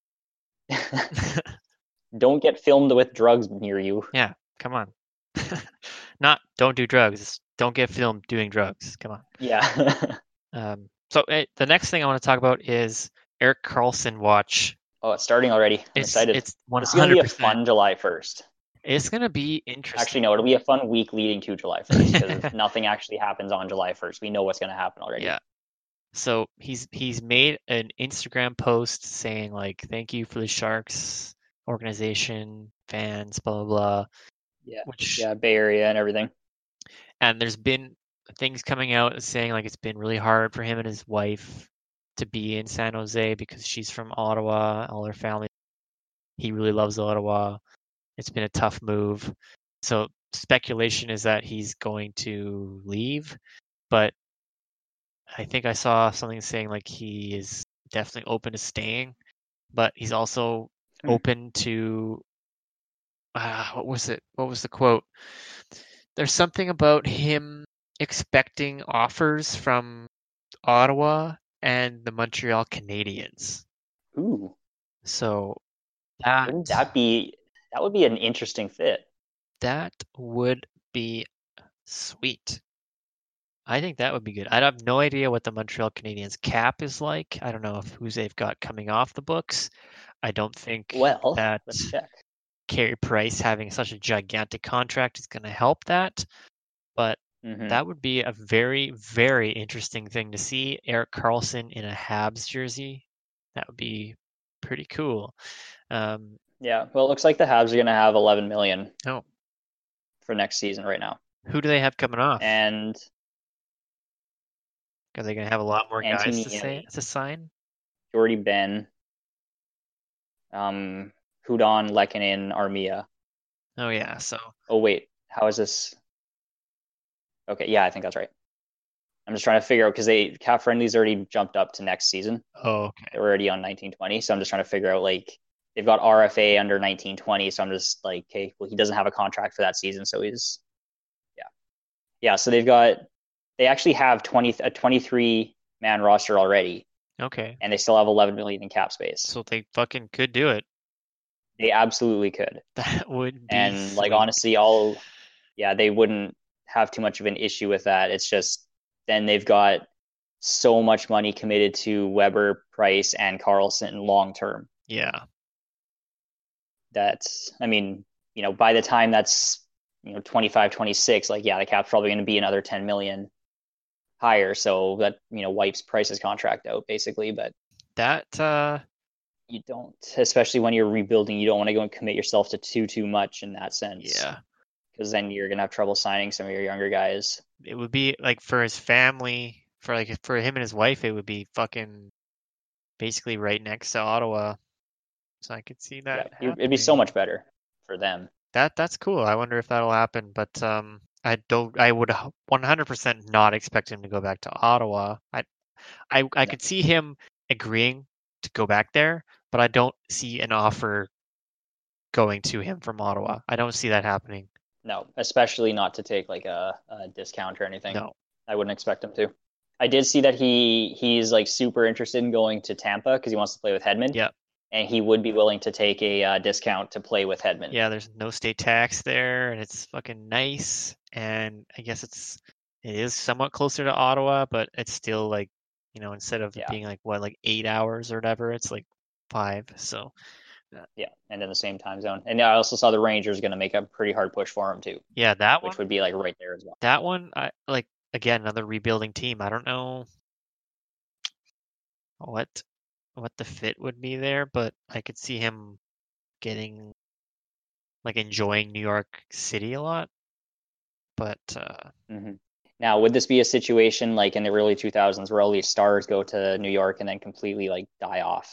Speaker 2: Don't get filmed with drugs near you.
Speaker 1: Yeah, come on. Not don't do drugs. Don't get filmed doing drugs. Come on.
Speaker 2: Yeah.
Speaker 1: Um, so eh, the next thing I want to talk about is Erik Karlsson watch.
Speaker 2: Oh, it's starting already. I'm
Speaker 1: It's
Speaker 2: excited.
Speaker 1: it's one
Speaker 2: It's gonna be
Speaker 1: hundred
Speaker 2: a
Speaker 1: percent.
Speaker 2: fun July first.
Speaker 1: It's gonna be interesting.
Speaker 2: Actually, no, it'll be a fun week leading to July first because nothing actually happens on July first. We know what's gonna happen already.
Speaker 1: Yeah. So he's he's made an Instagram post saying like, "Thank you for the Sharks organization, fans, blah blah blah."
Speaker 2: Yeah.
Speaker 1: Which
Speaker 2: Yeah, Bay Area and everything.
Speaker 1: And there's been things coming out saying like it's been really hard for him and his wife to be in San Jose because she's from Ottawa, all her family. He really loves Ottawa. It's been a tough move. So speculation is that he's going to leave, but I think I saw something saying like he is definitely open to staying, but he's also
Speaker 2: Hmm.
Speaker 1: open to uh, what was it? What was the quote? There's something about him expecting offers from Ottawa and the Montreal Canadiens.
Speaker 2: Ooh.
Speaker 1: So that
Speaker 2: Wouldn't that be that would be an interesting fit.
Speaker 1: that would be sweet. I think that would be good. I have no idea what the Montreal Canadiens cap is like. I don't know if who they've got coming off the books. I don't think
Speaker 2: Well,
Speaker 1: that
Speaker 2: let's check.
Speaker 1: Carey Price having such a gigantic contract is going to help that. But
Speaker 2: Mm-hmm.
Speaker 1: that would be a very, very interesting thing to see. Erik Karlsson in a Habs jersey. That would be pretty cool. Um,
Speaker 2: Yeah. Well, it looks like the Habs are going to have eleven million
Speaker 1: oh,
Speaker 2: for next season right now.
Speaker 1: who do they have coming off?
Speaker 2: And
Speaker 1: Are they going to have a lot more guys
Speaker 2: Anthony
Speaker 1: to say
Speaker 2: Niemi,
Speaker 1: to sign?
Speaker 2: Jordy Ben, um, Hudon, Lehkonen, Armia.
Speaker 1: Oh yeah. So
Speaker 2: Oh wait, how is this? Okay, yeah, I think that's right. I'm just trying to figure out because they cap friendly's already jumped up to next season.
Speaker 1: oh okay.
Speaker 2: They're already on nineteen twenty, so I'm just trying to figure out like they've got R F A under nineteen twenty, so I'm just like, okay, well he doesn't have a contract for that season, so he's yeah, yeah. So they've got they actually have twenty a twenty-three man roster already,
Speaker 1: Okay.
Speaker 2: and they still have eleven million in cap space.
Speaker 1: So they fucking could do it.
Speaker 2: They absolutely could.
Speaker 1: That would be
Speaker 2: And
Speaker 1: sweet.
Speaker 2: like honestly, all yeah, they wouldn't have too much of an issue with that. It's just then they've got so much money committed to Weber, Price, and Karlsson long term.
Speaker 1: Yeah.
Speaker 2: That's I mean, you know, by the time that's you know twenty-five, twenty-six, like yeah, the cap's probably going to be another ten million higher. So that you know wipes Price's contract out basically. But
Speaker 1: That uh
Speaker 2: you don't, especially when you're rebuilding, you don't want to go and commit yourself to too too much in that sense.
Speaker 1: yeah.
Speaker 2: Because then you're gonna have trouble signing some of your younger guys.
Speaker 1: It would be like for his family, for like for him and his wife, it would be fucking basically right next to Ottawa. So I could see that.
Speaker 2: Yeah, it'd be so much better for them.
Speaker 1: That that's cool. I wonder if that'll happen, but um, I don't. I would one hundred percent not expect him to go back to Ottawa. I, I, I
Speaker 2: No.
Speaker 1: could see him agreeing to go back there, but I don't see an offer going to him from Ottawa. I don't see that happening.
Speaker 2: No, especially not to take like a, a discount or anything.
Speaker 1: No.
Speaker 2: I wouldn't expect him to. I did see that he he's like super interested in going to Tampa because he wants to play with Hedman.
Speaker 1: Yeah.
Speaker 2: And he would be willing to take a uh, discount to play with Hedman.
Speaker 1: Yeah, there's no state tax there, and it's fucking nice. And I guess it's it is somewhat closer to Ottawa, but it's still like, you know, instead of
Speaker 2: Yeah.
Speaker 1: being like what, like eight hours or whatever, it's like five. So
Speaker 2: Yeah, and in the same time zone. And I also saw the Rangers going to make a pretty hard push for him too,
Speaker 1: Yeah, that
Speaker 2: which
Speaker 1: one.
Speaker 2: would be like right there as well.
Speaker 1: That one, I like again another rebuilding team. I don't know what what the fit would be there, but I could see him getting like enjoying New York City a lot. But uh
Speaker 2: hmm Now, would this be a situation like in the early two thousands where all these stars go to New York and then completely like die off,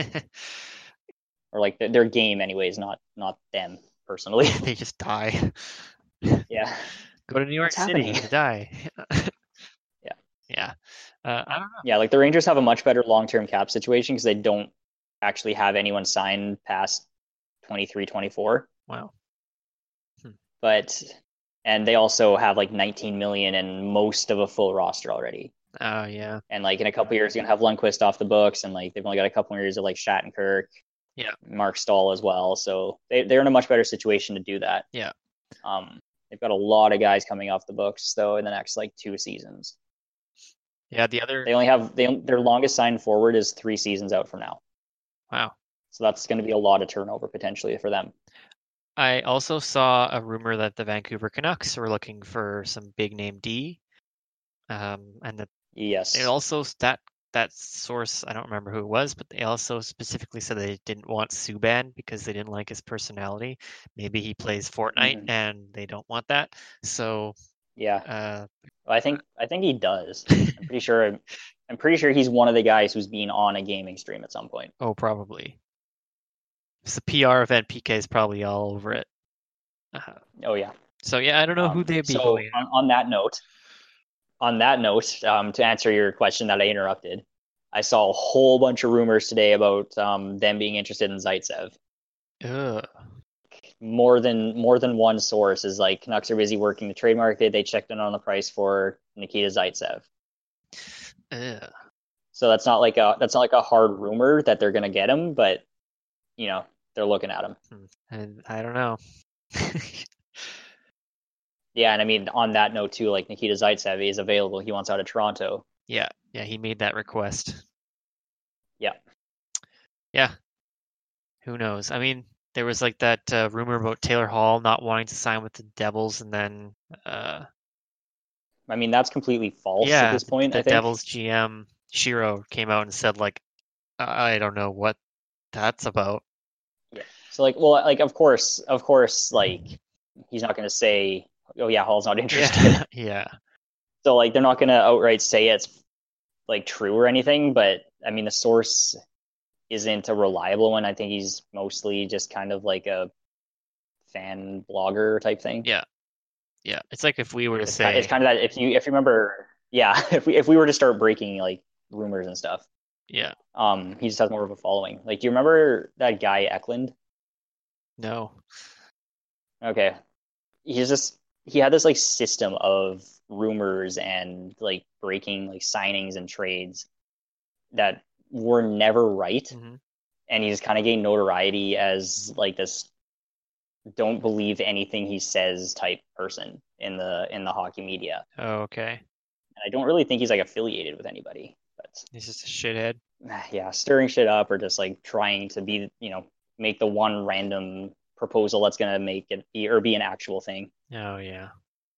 Speaker 2: or like th- their game, anyways, not not them personally?
Speaker 1: they just die.
Speaker 2: Yeah,
Speaker 1: Go to New York
Speaker 2: what's
Speaker 1: City
Speaker 2: happening?
Speaker 1: to die.
Speaker 2: Yeah,
Speaker 1: Yeah. Uh, I don't know.
Speaker 2: yeah. Like the Rangers have a much better long term cap situation because they don't actually have anyone signed past twenty three, twenty four.
Speaker 1: Wow. Hmm.
Speaker 2: But and they also have like nineteen million and most of a full roster already.
Speaker 1: Oh yeah.
Speaker 2: And like in a couple years, you're gonna have Lundqvist off the books, and like they've only got a couple more years of like Shattenkirk,
Speaker 1: Yeah.
Speaker 2: Mark Stahl as well. So they they're in a much better situation to do that.
Speaker 1: Yeah.
Speaker 2: Um, they've got a lot of guys coming off the books though in the next like two seasons.
Speaker 1: Yeah. The other.
Speaker 2: They only have they their longest signed forward is three seasons out from now.
Speaker 1: Wow.
Speaker 2: So that's going to be a lot of turnover potentially for them.
Speaker 1: I also saw a rumor that the Vancouver Canucks were looking for some big name D. Um, and that they
Speaker 2: Yes.
Speaker 1: also that that source, I don't remember who it was, but they also specifically said they didn't want Subban because they didn't like his personality. Maybe he plays Fortnite
Speaker 2: hmm
Speaker 1: and they don't want that. So,
Speaker 2: Yeah.
Speaker 1: uh,
Speaker 2: Well, I think I think he does. I'm pretty sure. I'm pretty sure he's one of the guys who's been on a gaming stream at some point.
Speaker 1: oh, probably. It's a P R event. P K is probably all over it. Uh,
Speaker 2: Oh yeah.
Speaker 1: so yeah, I don't know who
Speaker 2: Um,
Speaker 1: they'd be
Speaker 2: so
Speaker 1: going.
Speaker 2: on, on that note, on that note, um, to answer your question that I interrupted, I saw a whole bunch of rumors today about um, them being interested in Zaitsev.
Speaker 1: Ugh.
Speaker 2: More than more than one source is like Canucks are busy working the trade market. They checked in on the price for Nikita Zaitsev.
Speaker 1: Ugh.
Speaker 2: So that's not like a that's not like a hard rumor that they're gonna get him, but you know they're looking at him.
Speaker 1: Hmm. And I don't know.
Speaker 2: Yeah, and I mean on that note too, like Nikita Zaitsev is available. He wants out of Toronto.
Speaker 1: Yeah, yeah, he made that request.
Speaker 2: Yeah,
Speaker 1: Yeah, who knows? I mean, there was like that uh, rumor about Taylor Hall not wanting to sign with the Devils, and then uh,
Speaker 2: I mean that's completely false at
Speaker 1: yeah,
Speaker 2: this
Speaker 1: the,
Speaker 2: point.
Speaker 1: the
Speaker 2: I think.
Speaker 1: Devils G M Shiro came out and said like, I don't know what that's about.
Speaker 2: Yeah. So like, well, like of course, of course, like he's not gonna say, oh yeah, Hall's not interested.
Speaker 1: Yeah, yeah,
Speaker 2: So like they're not gonna outright say it's like true or anything. But I mean the source isn't a reliable one. I think he's mostly just kind of like a fan blogger type thing.
Speaker 1: yeah, yeah. It's like if we were to
Speaker 2: It's kind it's
Speaker 1: say,
Speaker 2: kind of that if you if you remember, yeah, if we if we were to start breaking like rumors and stuff,
Speaker 1: yeah,
Speaker 2: um, he just has more of a following. Like, do you remember that guy Eklund?
Speaker 1: no,
Speaker 2: Okay, he's just he had this like system of rumors and like breaking like signings and trades that were never right,
Speaker 1: hmm
Speaker 2: and he's kind of gained notoriety as like this don't believe anything he says type person in the in the hockey media.
Speaker 1: oh, okay,
Speaker 2: And I don't really think he's like affiliated with anybody, but
Speaker 1: he's just a shithead.
Speaker 2: yeah, stirring shit up or just like trying to be, you know, make the one random proposal that's gonna make it be or be an actual thing.
Speaker 1: Oh yeah,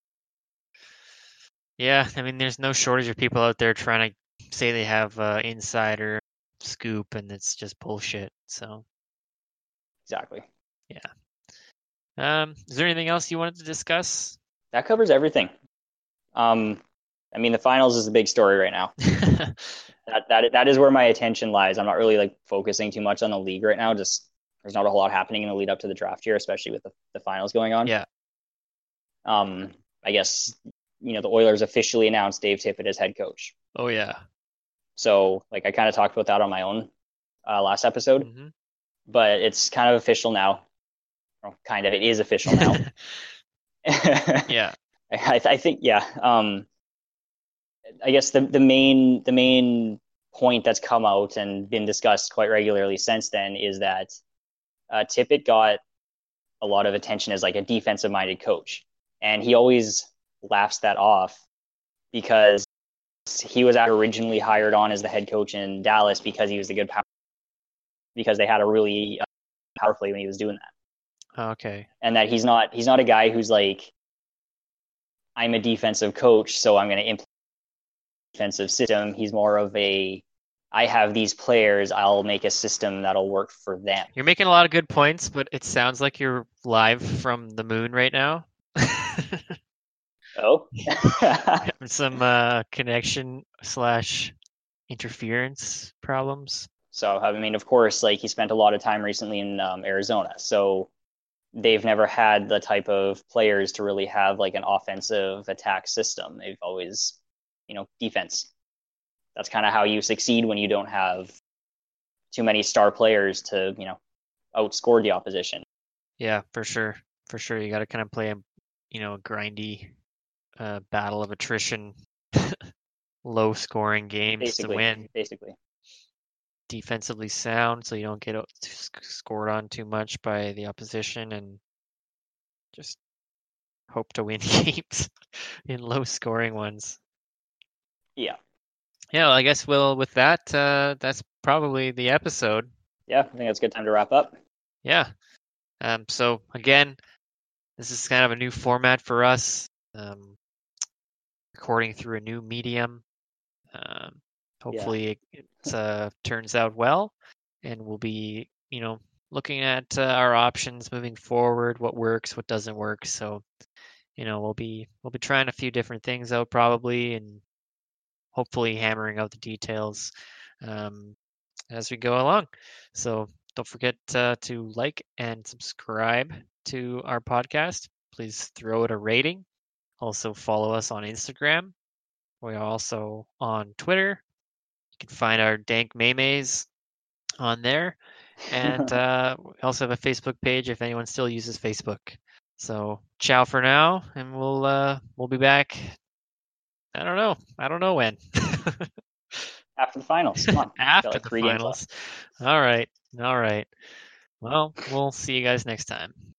Speaker 1: yeah. I mean, there's no shortage of people out there trying to say they have uh, insider scoop, and it's just bullshit. So
Speaker 2: Exactly.
Speaker 1: yeah. Um, is there anything else you wanted to discuss?
Speaker 2: That covers everything. Um, I mean, the finals is the big story right now. That that that is where my attention lies. I'm not really like focusing too much on the league right now. Just there's not a whole lot happening in the lead up to the draft here, especially with the, the finals going on.
Speaker 1: Yeah.
Speaker 2: Um, I guess you know the Oilers officially announced Dave Tippett as head coach.
Speaker 1: Oh yeah.
Speaker 2: So like I kind of talked about that on my own uh, last episode,
Speaker 1: hmm
Speaker 2: but it's kind of official now. Well, kind of, it is official now.
Speaker 1: Yeah.
Speaker 2: I, I think yeah. Um, I guess the the main the main point that's come out and been discussed quite regularly since then is that uh, Tippett got a lot of attention as like a defensive minded coach, and he always laughs that off because he was originally hired on as the head coach in Dallas because he was a good power because they had a really uh, power play when he was doing that.
Speaker 1: Okay.
Speaker 2: And that he's not he's not a guy who's like, I'm a defensive coach, so I'm going to implement a defensive system. He's more of a, I have these players, I'll make a system that'll work for them.
Speaker 1: You're making a lot of good points, but it sounds like you're live from the moon right now.
Speaker 2: Oh,
Speaker 1: some uh, connection slash interference problems.
Speaker 2: So, I mean, of course, like he spent a lot of time recently in um, Arizona, so they've never had the type of players to really have like an offensive attack system. They've always, you know, defense. That's kind of how you succeed when you don't have too many star players to, you know, outscore the opposition.
Speaker 1: Yeah, for sure. For sure. You got to kind of play a, you know, a grindy uh, battle of attrition, low scoring games
Speaker 2: basically,
Speaker 1: to win.
Speaker 2: Basically.
Speaker 1: Defensively sound so you don't get scored on too much by the opposition, and just hope to win games in low scoring ones.
Speaker 2: Yeah.
Speaker 1: Yeah, well, I guess we'll with that uh, that's probably the episode.
Speaker 2: Yeah, I think that's a good time to wrap up.
Speaker 1: Yeah. Um, so again, this is kind of a new format for us, um, recording through a new medium. Um, hopefully yeah. it uh, turns out well, and we'll be, you know, looking at uh, our options moving forward, what works, what doesn't work. So, you know, we'll be we'll be trying a few different things out probably, and hopefully hammering out the details um, as we go along. So don't forget uh, to like and subscribe to our podcast. Please throw it a rating. Also follow us on Instagram. We are also on Twitter. You can find our dank maymays on there. And uh, we also have a Facebook page if anyone still uses Facebook. So ciao for now, and we'll uh, we'll be back. I don't know. I don't know when.
Speaker 2: After the finals. Come on.
Speaker 1: After
Speaker 2: like
Speaker 1: the
Speaker 2: three
Speaker 1: finals. All right. All right. Well, we'll see you guys next time.